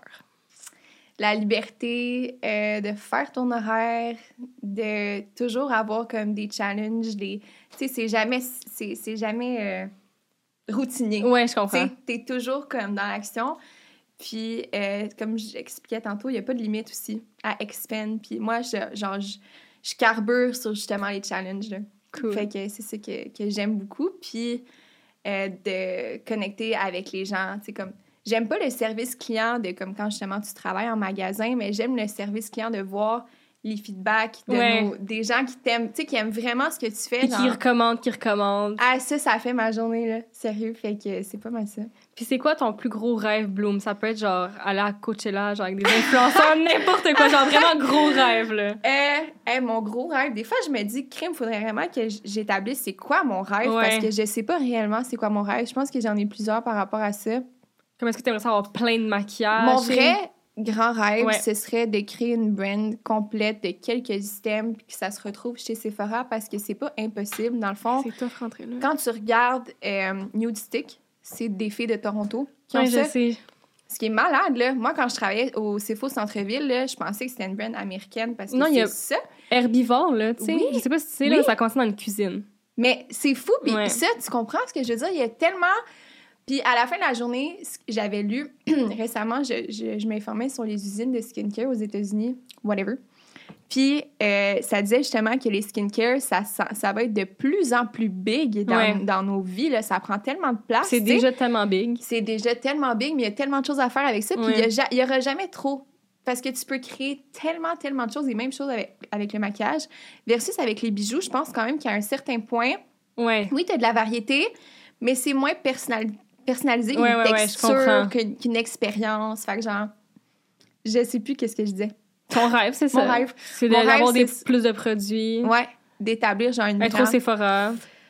La liberté euh, de faire ton horaire, de toujours avoir comme des challenges, des... Tu sais, c'est jamais, c'est, c'est jamais euh, routinier. Ouais, je comprends. Tu sais, t'es toujours comme dans l'action. Puis, euh, comme j'expliquais tantôt, il n'y a pas de limite aussi à expand. Puis moi, je, genre, je, je carbure sur justement les challenges, là. Cool. Fait que c'est ça que, que j'aime beaucoup. Puis, euh, de connecter avec les gens, tu sais, comme... J'aime pas le service client de comme quand justement tu travailles en magasin, mais j'aime le service client de voir les feedbacks de Ouais. nos, des gens qui t'aiment, tu sais, qui aiment vraiment ce que tu fais. Puis genre... qui recommandent, qui recommandent. Ah, ça, ça fait ma journée, là. Sérieux, fait que c'est pas mal ça. Puis c'est quoi ton plus gros rêve, Bloom? Ça peut être genre aller à Coachella, genre avec des influenceurs, n'importe quoi, genre vraiment gros rêve, là. Euh, hey, mon gros rêve, des fois, je me dis, crime, faudrait vraiment que j- j'établisse c'est quoi mon rêve, Ouais. parce que je sais pas réellement c'est quoi mon rêve. Je pense que j'en ai plusieurs par rapport à ça. Comme est-ce que tu aimerais avoir plein de maquillage? Mon vrai grand rêve, Ouais. ce serait de créer une brand complète de quelques items puis que ça se retrouve chez Sephora parce que c'est pas impossible. Dans le fond, C'est tough rentrer là. quand tu regardes euh, Nude Stick, c'est des filles de Toronto qui ont Ouais, ça. je sais. Ce qui est malade, là. Moi, quand je travaillais au Sephora Centre-Ville, là, je pensais que c'était une brand américaine parce que Non, il y a- c'est ça. Herbivore, là, tu sais. Oui. Je sais pas si tu sais, Oui. là, ça commence dans une cuisine. Mais c'est fou. Puis Ouais. ça, tu comprends ce que je veux dire? Il y a tellement... Puis à la fin de la journée, ce que j'avais lu récemment, je, je, je m'informais sur les usines de skincare aux États-Unis, whatever. Puis euh, ça disait justement que les skincare, ça, ça, ça va être de plus en plus big dans, Ouais. dans nos vies. Là. Ça prend tellement de place. C'est tu sais. déjà tellement big. C'est déjà tellement big, mais il y a tellement de choses à faire avec ça. Puis Ouais. il y a ja- il y aura jamais trop. Parce que tu peux créer tellement, tellement de choses, les mêmes choses avec, avec le maquillage. Versus avec les bijoux, je pense quand même qu'à un certain point, Ouais. oui, tu as de la variété, mais c'est moins personnal- personnalisé Ouais, qu'une ouais, ouais, je texture, comprends. qu'une, qu'une expérience. Fait que genre, je sais plus qu'est-ce que je disais. Ton rêve, c'est ça. Mon rêve. C'est de- Mon rêve, d'avoir des, c'est- plus de produits. Ouais, d'établir genre une Être au brand. Sephora.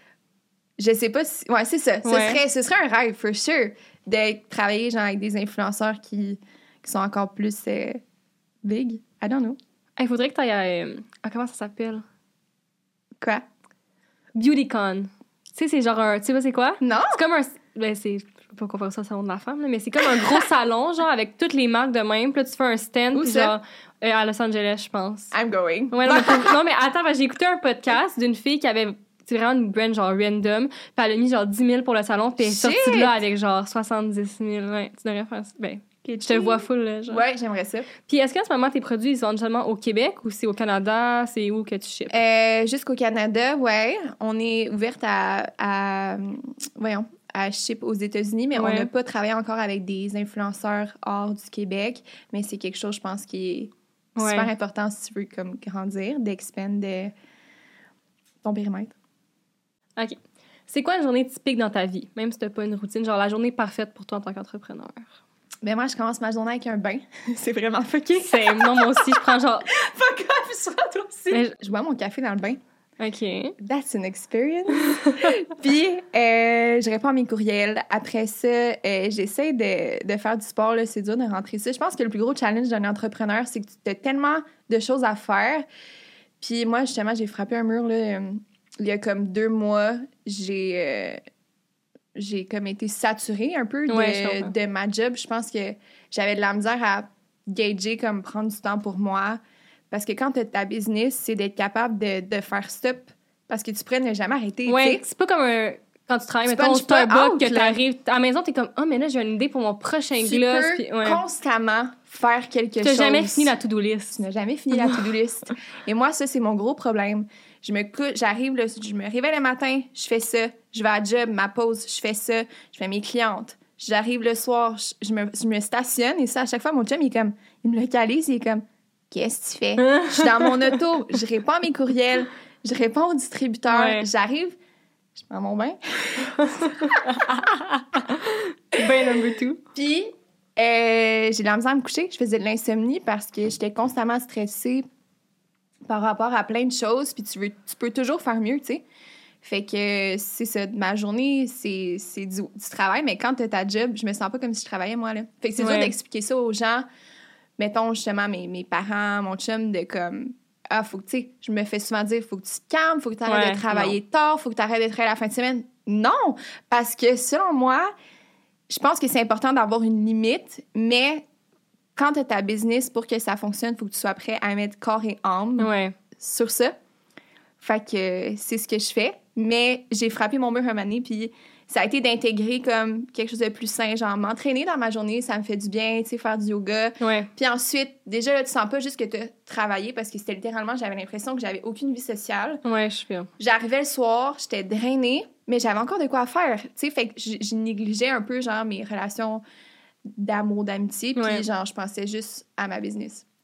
Je sais pas si... Ouais, c'est ça. Ce, Ouais. serait, ce serait un rêve, for sure, de travailler genre avec des influenceurs qui, qui sont encore plus euh, big. I don't know. Il faudrait que tu ailles à... euh, ah, comment ça s'appelle? Quoi? BeautyCon. Tu sais, c'est genre un... Tu sais pas c'est quoi? Non? C'est comme un... Ben, c'est... Je peux pas comparer ça au salon de la femme, là, mais c'est comme un gros salon, genre, avec toutes les marques de même. Puis là, tu fais un stand, Où puis ça? genre... euh, à Los Angeles, je pense. I'm going. Ouais, non, mais, pour- non, mais attends, parce que j'ai écouté un podcast d'une fille qui avait... C'est vraiment une brand genre random. Puis elle a mis genre dix mille pour le salon. Puis elle est sortie de là avec genre soixante-dix mille. Ouais, tu devrais faire ça. Ben, je te vois full, là, genre. Ouais, j'aimerais ça. Puis est-ce qu'en ce moment, tes produits, ils sont seulement au Québec ou c'est au Canada? C'est où que tu ships? Euh, jusqu'au Canada, ouais. On est ouverte à, à voyons, à ship aux États-Unis, mais Ouais. on n'a pas travaillé encore avec des influenceurs hors du Québec. Mais c'est quelque chose, je pense, qui est Ouais. super important si tu veux comme grandir, d'expand de ton périmètre. OK. C'est quoi une journée typique dans ta vie? Même si t'as pas une routine, genre la journée parfaite pour toi en tant qu'entrepreneur. Ben moi, je commence ma journée avec un bain. C'est vraiment fucké. C'est... Non, moi aussi, je prends genre... Fuck off, je suis toi aussi. Mais je- Je bois mon café dans le bain. OK. That's an experience. Puis, euh, je réponds à mes courriels. Après ça, euh, j'essaie de, de faire du sport. Là, c'est dur de rentrer ça. Je pense que le plus gros challenge d'un entrepreneur, c'est que tu as tellement de choses à faire. Puis moi, justement, j'ai frappé un mur là, euh, il y a comme deux mois. J'ai, euh, j'ai comme été saturée un peu de, Ouais, je comprends. de ma job. Je pense que j'avais de la misère à gager, comme prendre du temps pour moi. Parce que quand tu as ta business, c'est d'être capable de, de faire stop. Parce que tu pourrais ne jamais arrêter. Ouais, tu sais. c'est pas comme un... Quand tu travailles, Tu mettons, au punches pas Starbucks, out, que là. t'arrives... À la maison, t'es comme, « Oh, mais là, j'ai une idée pour mon prochain Tu gloss. » peux Puis, ouais. constamment faire quelque T'as chose. jamais fini la to-do list. Tu n'as jamais fini la to-do list. Et moi, ça, c'est mon gros problème. Je me cou- j'arrive, là, je me réveille le matin, je fais ça. Je vais à la job, ma pause, je fais ça. Je fais mes clientes. J'arrive le soir, je, je me, je me stationne. Et ça, à chaque fois, mon chum, il est comme, il me localise, il est comme, qu'est-ce que tu fais? Je suis dans mon auto, je réponds à mes courriels, je réponds au distributeur. Ouais. J'arrive, je prends mon bain. Ben number two. Puis, euh, j'ai de la misère à me coucher. Je faisais de l'insomnie parce que j'étais constamment stressée par rapport à plein de choses. Puis, tu, veux, tu peux toujours faire mieux, tu sais. Fait que c'est ça. Ma journée, c'est, c'est du, du travail. Mais quand t'as ta job, je me sens pas comme si je travaillais, moi, là. Fait que c'est Ouais. dur d'expliquer ça aux gens. Mettons, justement, mes, mes parents, mon chum, de comme... Ah, faut que, tu sais, je me fais souvent dire, faut que tu te calmes, faut que tu arrêtes Ouais, de travailler tard, faut que tu arrêtes de travailler la fin de semaine. Non! Parce que, selon moi, je pense que c'est important d'avoir une limite, mais quand tu as ta business, pour que ça fonctionne, il faut que tu sois prêt à mettre corps et âme Ouais. sur ça. Fait que euh, c'est ce que je fais. Mais j'ai frappé mon mur un moment donné, puis ça a été d'intégrer comme quelque chose de plus sain, genre m'entraîner dans ma journée, ça me fait du bien, tu sais, faire du yoga. Ouais. Puis ensuite, déjà, là, tu sens pas juste que tu as travaillé, parce que c'était littéralement, j'avais l'impression que j'avais aucune vie sociale. Ouais, je suis bien. J'arrivais le soir, j'étais drainée, mais j'avais encore de quoi faire, tu sais, fait que je, je négligeais un peu, genre, mes relations d'amour, d'amitié, puis Ouais. genre, je pensais juste à ma business.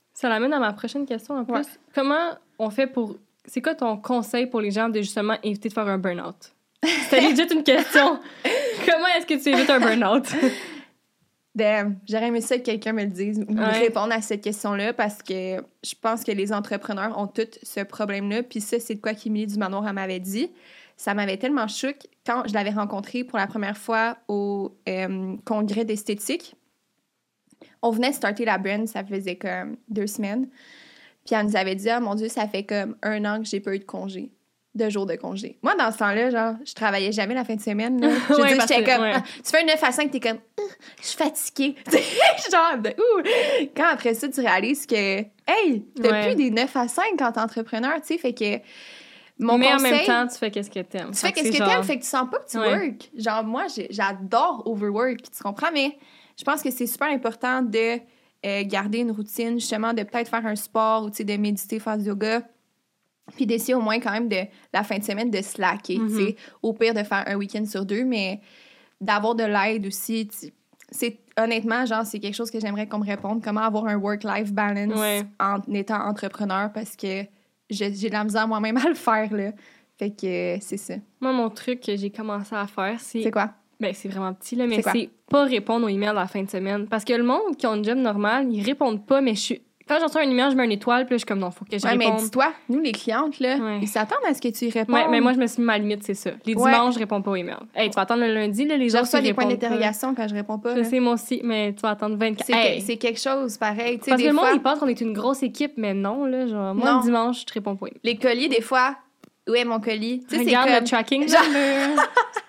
Ça l'amène à ma prochaine question en plus. Ouais. Comment on fait pour... C'est quoi ton conseil pour les gens de justement éviter de faire un burn-out? C'était legit une question. Comment est-ce que tu évites un burn-out? Damn, j'aurais aimé ça que quelqu'un me le dise ou me Ouais. réponde à cette question-là parce que je pense que les entrepreneurs ont tous ce problème-là. Puis ça, c'est de quoi qu'Émilie du Manoir elle m'avait dit. Ça m'avait tellement choqué quand je l'avais rencontrée pour la première fois au euh, congrès d'esthétique. On venait de starter la brand, ça faisait comme deux semaines. Puis elle nous avait dit « Ah, mon Dieu, ça fait comme un an que j'ai pas eu de congé, de jours de congé. » Moi, dans ce temps-là, genre, je travaillais jamais la fin de semaine. Là. Je veux Ouais, dire, parce j'étais que- comme ouais. ah, tu fais un neuf à cinq, t'es comme ah, je suis fatiguée. Genre, de ouh! Quand après ça, tu réalises que, hey, t'as Ouais. plus des neuf à cinq quand t'es entrepreneur, tu sais, fait que mon Mais conseil... en même temps, tu fais qu'est-ce que t'aimes. Tu fais Fait qu'est-ce que c'est t'aimes, genre- fait que tu sens pas que tu Ouais. work. Genre, moi, j'ai- j'adore overwork, tu comprends? Mais je pense que c'est super important de euh, garder une routine, justement, de peut-être faire un sport ou, tu sais, de méditer, faire du yoga. Puis d'essayer au moins quand même de, la fin de semaine, de slacker, tu sais. Mhm. Au pire, de faire un week-end sur deux, mais d'avoir de l'aide aussi. tu- C'est, honnêtement, genre, c'est quelque chose que j'aimerais qu'on me réponde. Comment avoir un work-life balance Ouais. en étant entrepreneur, parce que j'ai, j'ai de la misère moi-même à le faire, là. Fait que euh, c'est ça. Moi, mon truc que j'ai commencé à faire, c'est... C'est quoi? Ben, c'est vraiment petit, là, mais C'est quoi? c'est pas répondre aux emails à la fin de semaine. Parce que le monde qui a une job normale, ils répondent pas, mais je suis... Quand j'en reçois un email, je mets une étoile, puis là, je suis comme, non, faut que je Ouais, mais réponde. dis-toi, nous, les clientes, là, Ouais. ils s'attendent à ce que tu y répondes. Ouais, mais moi, je me suis mis ma limite, c'est ça. Les Ouais. dimanches, je réponds pas aux emails. Hey, tu vas attendre le lundi, là, les Je autres, reçois ils des points répondent pas. d'interrogation quand je réponds pas. Je là. sais, moi aussi, mais tu vas attendre vingt-quatre. C'est, Hey. que- c'est quelque chose, pareil. Tu sais, Parce des que le monde, fois, il pense qu'on est une grosse équipe, mais non, là, genre, moi, Non. le dimanche, je te réponds pas. aux emails. les colis, des fois, où est mon colis? Tu sais, c'est Regarde comme... le tracking, genre- là.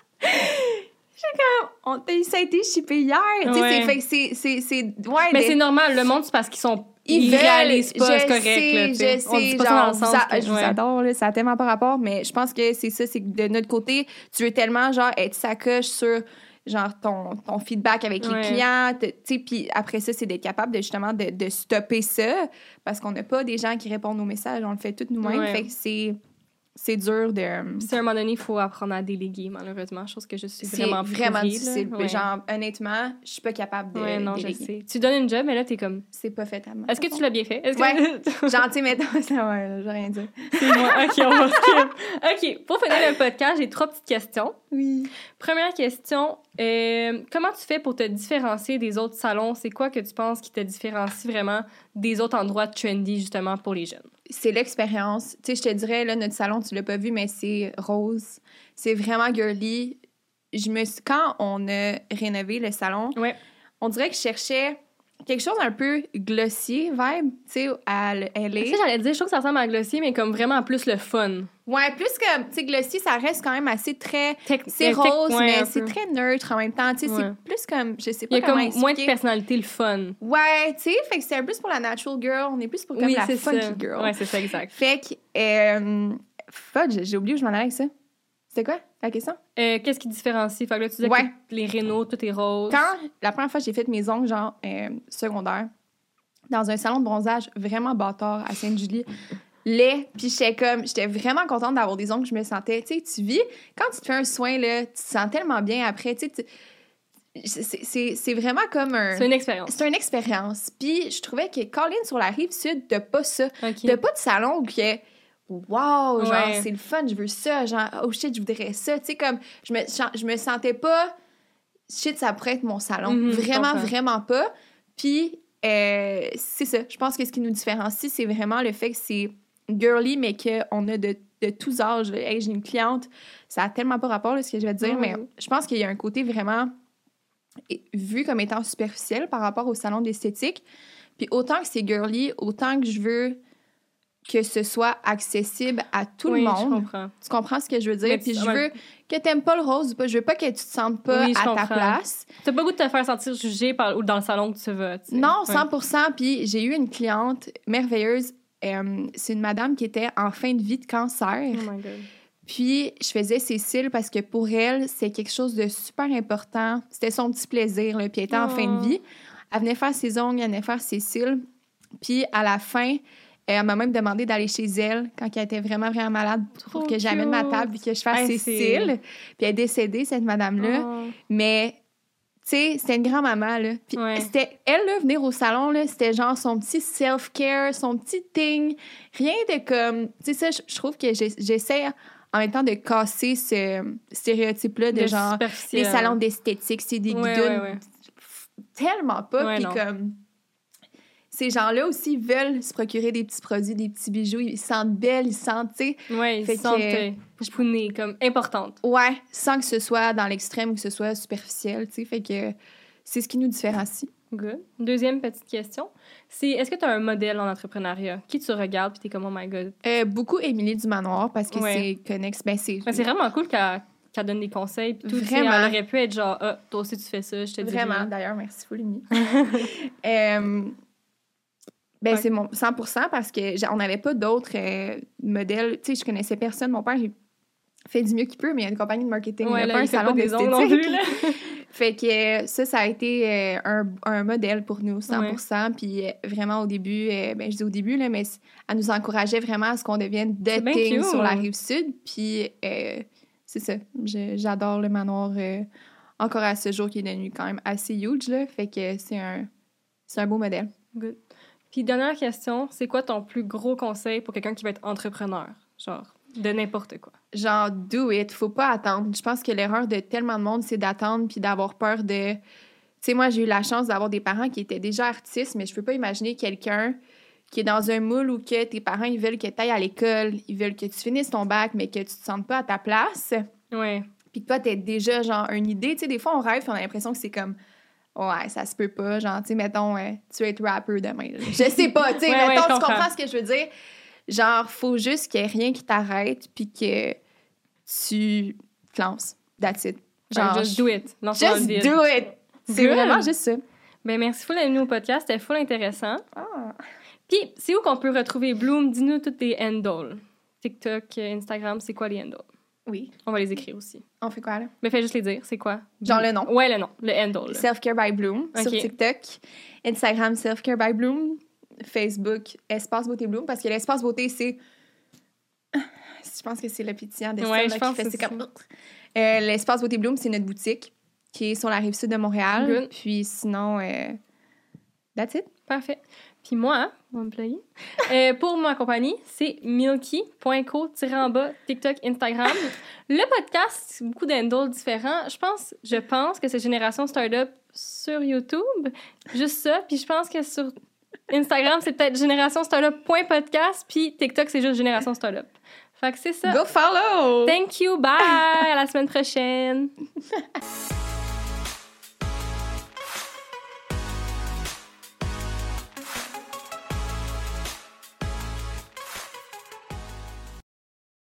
On t'a ça a été shippé hier. Tu sais, Ouais. c'est, fait que c'est, c'est, c'est, ouais, Mais des- c'est normal, le monde, c'est parce qu'ils sont... ils, Ils veulent, réalisent pas, je c'est correct, sais, là, tu sais. je On dit sais, pas ça genre, dans le sens vous a- que- je vous ouais. adore, là, ça a tellement pas rapport, mais je pense que c'est ça, c'est que de notre côté, tu veux tellement, genre, être sacoche sur, genre, ton, ton feedback avec Ouais. les clients, tu sais, puis après ça, c'est d'être capable, de justement, de, de stopper ça, parce qu'on n'a pas des gens qui répondent aux messages, on le fait tout nous-mêmes, Ouais. fait que c'est, c'est dur de... Puis à un moment donné, il faut apprendre à déléguer, malheureusement. Chose que je suis C'est vraiment vraiment pourrie, difficile. là. Ouais. Genre, honnêtement, je suis pas capable de Ouais, non, je déléguer. sais. Tu donnes une job, mais là, t'es comme... C'est pas fait à moi. Est-ce que tu l'as bien fait? Est-ce que... Ouais. Gentil, mais ça ouais, là, j'ai rien dit. C'est moi. OK, on va skip. OK, pour finir le podcast, j'ai trois petites questions. Oui. Première question, euh, comment tu fais pour te différencier des autres salons? C'est quoi que tu penses qui te différencie vraiment des autres endroits trendy, justement, pour les jeunes? C'est l'expérience. Tu sais, je te dirais, là, notre salon, tu l'as pas vu, mais c'est rose. C'est vraiment girly. Je me suis... Quand on a rénové le salon, Ouais. on dirait que je cherchais quelque chose un peu glossier, vibe, tu sais, à L A. Tu sais, j'allais te dire, je trouve que ça ressemble à Glossier, mais comme vraiment plus le fun. Ouais, plus que, tu sais, glossier, ça reste quand même assez très... Tec- C'est euh, tec- rose, ouais, mais un c'est peu. très neutre en même temps. Tu sais, Ouais. c'est plus comme... Je sais Il y pas a comment comme moins de expliquer. personnalité, le fun. Ouais, tu sais, fait que c'est un plus pour la natural girl. On est plus pour comme Oui, la c'est funky ça. girl. Ouais, c'est ça, exact. Fait que... Euh, fuck, j'ai j'ai oublié où je m'en allais avec ça. C'était quoi, la question? Euh, Qu'est-ce qui différencie? Fait que là, tu disais Ouais. que les Renault, tout est rose. Quand la première fois j'ai fait mes ongles, genre euh, secondaire, dans un salon de bronzage vraiment bâtard à Sainte-Julie, laid, puis j'étais comme, j'étais vraiment contente d'avoir des ongles, je me sentais, tu sais, tu vis, quand tu te fais un soin, là, tu te sens tellement bien après, tu sais, tu- c'est- c'est c'est vraiment comme un... C'est une expérience. C'est une expérience. Puis je trouvais que Colin, sur la rive sud, t'as pas ça. OK. T'as pas de salon où que wow, genre Ouais. c'est le fun, je veux ça, genre oh shit, je voudrais ça, tu sais comme je me je me sentais pas shit, ça pourrait être mon salon, Mhm, je vraiment comprends. vraiment pas. Puis euh, c'est ça, je pense que ce qui nous différencie, c'est vraiment le fait que c'est girly mais qu'on a de, de tous âges. Hey, j'ai une cliente, ça a tellement pas rapport là, ce que je vais te dire, Mhm. mais je pense qu'il y a un côté vraiment vu comme étant superficiel par rapport au salon d'esthétique. Puis autant que c'est girly, autant que je veux que ce soit accessible à tout oui, le je monde. comprends. Tu comprends ce que je veux dire? Mais Puis tu- je ouais. veux que t'aimes pas le rose ou pas. Je veux pas que tu te sentes pas Oui, je à ta comprends. place. T'as pas le goût de te faire sentir jugé par, ou dans le salon que tu vas. tu sais. Non, Ouais. cent pour cent. Puis j'ai eu une cliente merveilleuse. Euh, c'est une madame qui était en fin de vie de cancer. Oh my God. Puis je faisais ses cils parce que pour elle, c'est quelque chose de super important. C'était son petit plaisir. Là. Puis elle était en Oh. fin de vie. Elle venait faire ses ongles, elle venait faire ses cils. Puis à la fin, elle m'a même demandé d'aller chez elle quand elle était vraiment, vraiment malade pour Trop que j'amène ma cute. table et que je fasse Hey, ses c'est- cils. Puis elle est décédée, cette madame-là. Oh. Mais sais, c'était une grand-maman, là. Puis Ouais. c'était, elle, là, venir au salon, là, c'était genre son petit self-care, son petit thing. Rien de comme... Tu sais, ça, je- je trouve que j'ai- j'essaie en même temps de casser ce stéréotype-là de, De genre superficiel. les salons d'esthétique, c'est des Ouais, guidons. ouais, ouais. Tellement pas. Ouais, Puis non. comme... Ces gens-là aussi veulent se procurer des petits produits, des petits bijoux. Ils se sentent belles, ils se sentent, tu sais... Ouais, ils Fait se sentent que- euh, pouponnées, comme importantes. Ouais, sans que ce soit dans l'extrême ou que ce soit superficiel, tu sais. Fait que c'est ce qui nous différencie. Good. Deuxième petite question, c'est est-ce que tu as un modèle en entrepreneuriat? Qui tu regardes puis t'es comme, oh my god. Euh, beaucoup Émilie du Manoir parce que Ouais. c'est connexe. Ben, c'est... Mais c'est vraiment cool qu'elle qu'elle donne des conseils puis tout. tu sais, Vraiment. Elle aurait pu être genre, ah, toi aussi tu fais ça, je te dis. Vraiment, d'ailleurs, merci Foulini. euh, ben, Ouais. c'est mon cent pour cent parce que j'a- on n'avait pas d'autres euh, modèles. Tu sais, je connaissais personne. Mon père, il fait du mieux qu'il peut, mais il y a une compagnie de marketing. Ouais, il là, a pas un il fait salon pas des ongles non plus, là. Fait que euh, ça, ça a été euh, un, un modèle pour nous, cent pour cent. Puis euh, vraiment, au début, euh, ben, je dis au début, là, mais c- elle nous encourageait vraiment à ce qu'on devienne C'est bien dating cute. sur la Rive-Sud. Puis euh, c'est ça. Je- j'adore le manoir euh, encore à ce jour qui est devenu quand même assez huge, là. Fait que c'est un, c'est un beau modèle. Good. Puis dernière question, c'est quoi ton plus gros conseil pour quelqu'un qui va être entrepreneur? Genre, de n'importe quoi. Genre, do it. Faut pas attendre. Je pense que l'erreur de tellement de monde, c'est d'attendre puis d'avoir peur de... Tu sais, moi, j'ai eu la chance d'avoir des parents qui étaient déjà artistes, mais je peux pas imaginer quelqu'un qui est dans un moule où que tes parents, ils veulent que tu ailles à l'école, ils veulent que tu finisses ton bac, mais que tu te sentes pas à ta place. Ouais. Puis que toi, t'as déjà, genre, une idée. Tu sais, des fois, on rêve puis on a l'impression que c'est comme... Ouais, ça se peut pas. Genre, tu sais, mettons, euh, tu vas être rapper demain. là. Je sais pas, tu sais, Ouais, ouais, mettons, je tu comprends. comprends ce que je veux dire? Genre, faut juste qu'il y ait rien qui t'arrête puis que tu te lances. That's it. Genre, Genre, just do it. Lance-toi dans le just vide. do it! C'est Good. vraiment juste ça. Ben merci full d'être venu au podcast, c'était full intéressant. Ah. Puis, c'est où qu'on peut retrouver Bloom? Dis-nous tous tes handles. TikTok, euh, Instagram, c'est quoi les handles? Oui. On va les écrire aussi. On fait quoi, là? Mais fais juste les dire, c'est quoi? Genre le nom. Ouais, le nom, le handle. là. Self-Care by Bloom sur Ok. TikTok. Instagram, Self-Care by Bloom. Facebook, Espace Beauté Bloom. Parce que l'espace beauté, c'est... Je pense que c'est le pétillant de Ouais, ça, je là, pense qui fait... que C'est c'est comme... Euh, l'espace Beauté Bloom, c'est notre boutique qui est sur la Rive-Sud de Montréal. Good. Puis sinon, euh, that's it. Parfait. Puis moi, on va me plugger. Euh, pour ma compagnie, c'est milky point co en bas TikTok, Instagram. Le podcast, c'est beaucoup d'handles différents. Je pense, je pense que c'est Génération Startup sur YouTube. Juste ça. Puis je pense que sur Instagram, c'est peut-être génération startup point podcast. Puis TikTok, c'est juste Génération Startup. Fait que c'est ça. Go follow! Thank you. Bye. À la semaine prochaine.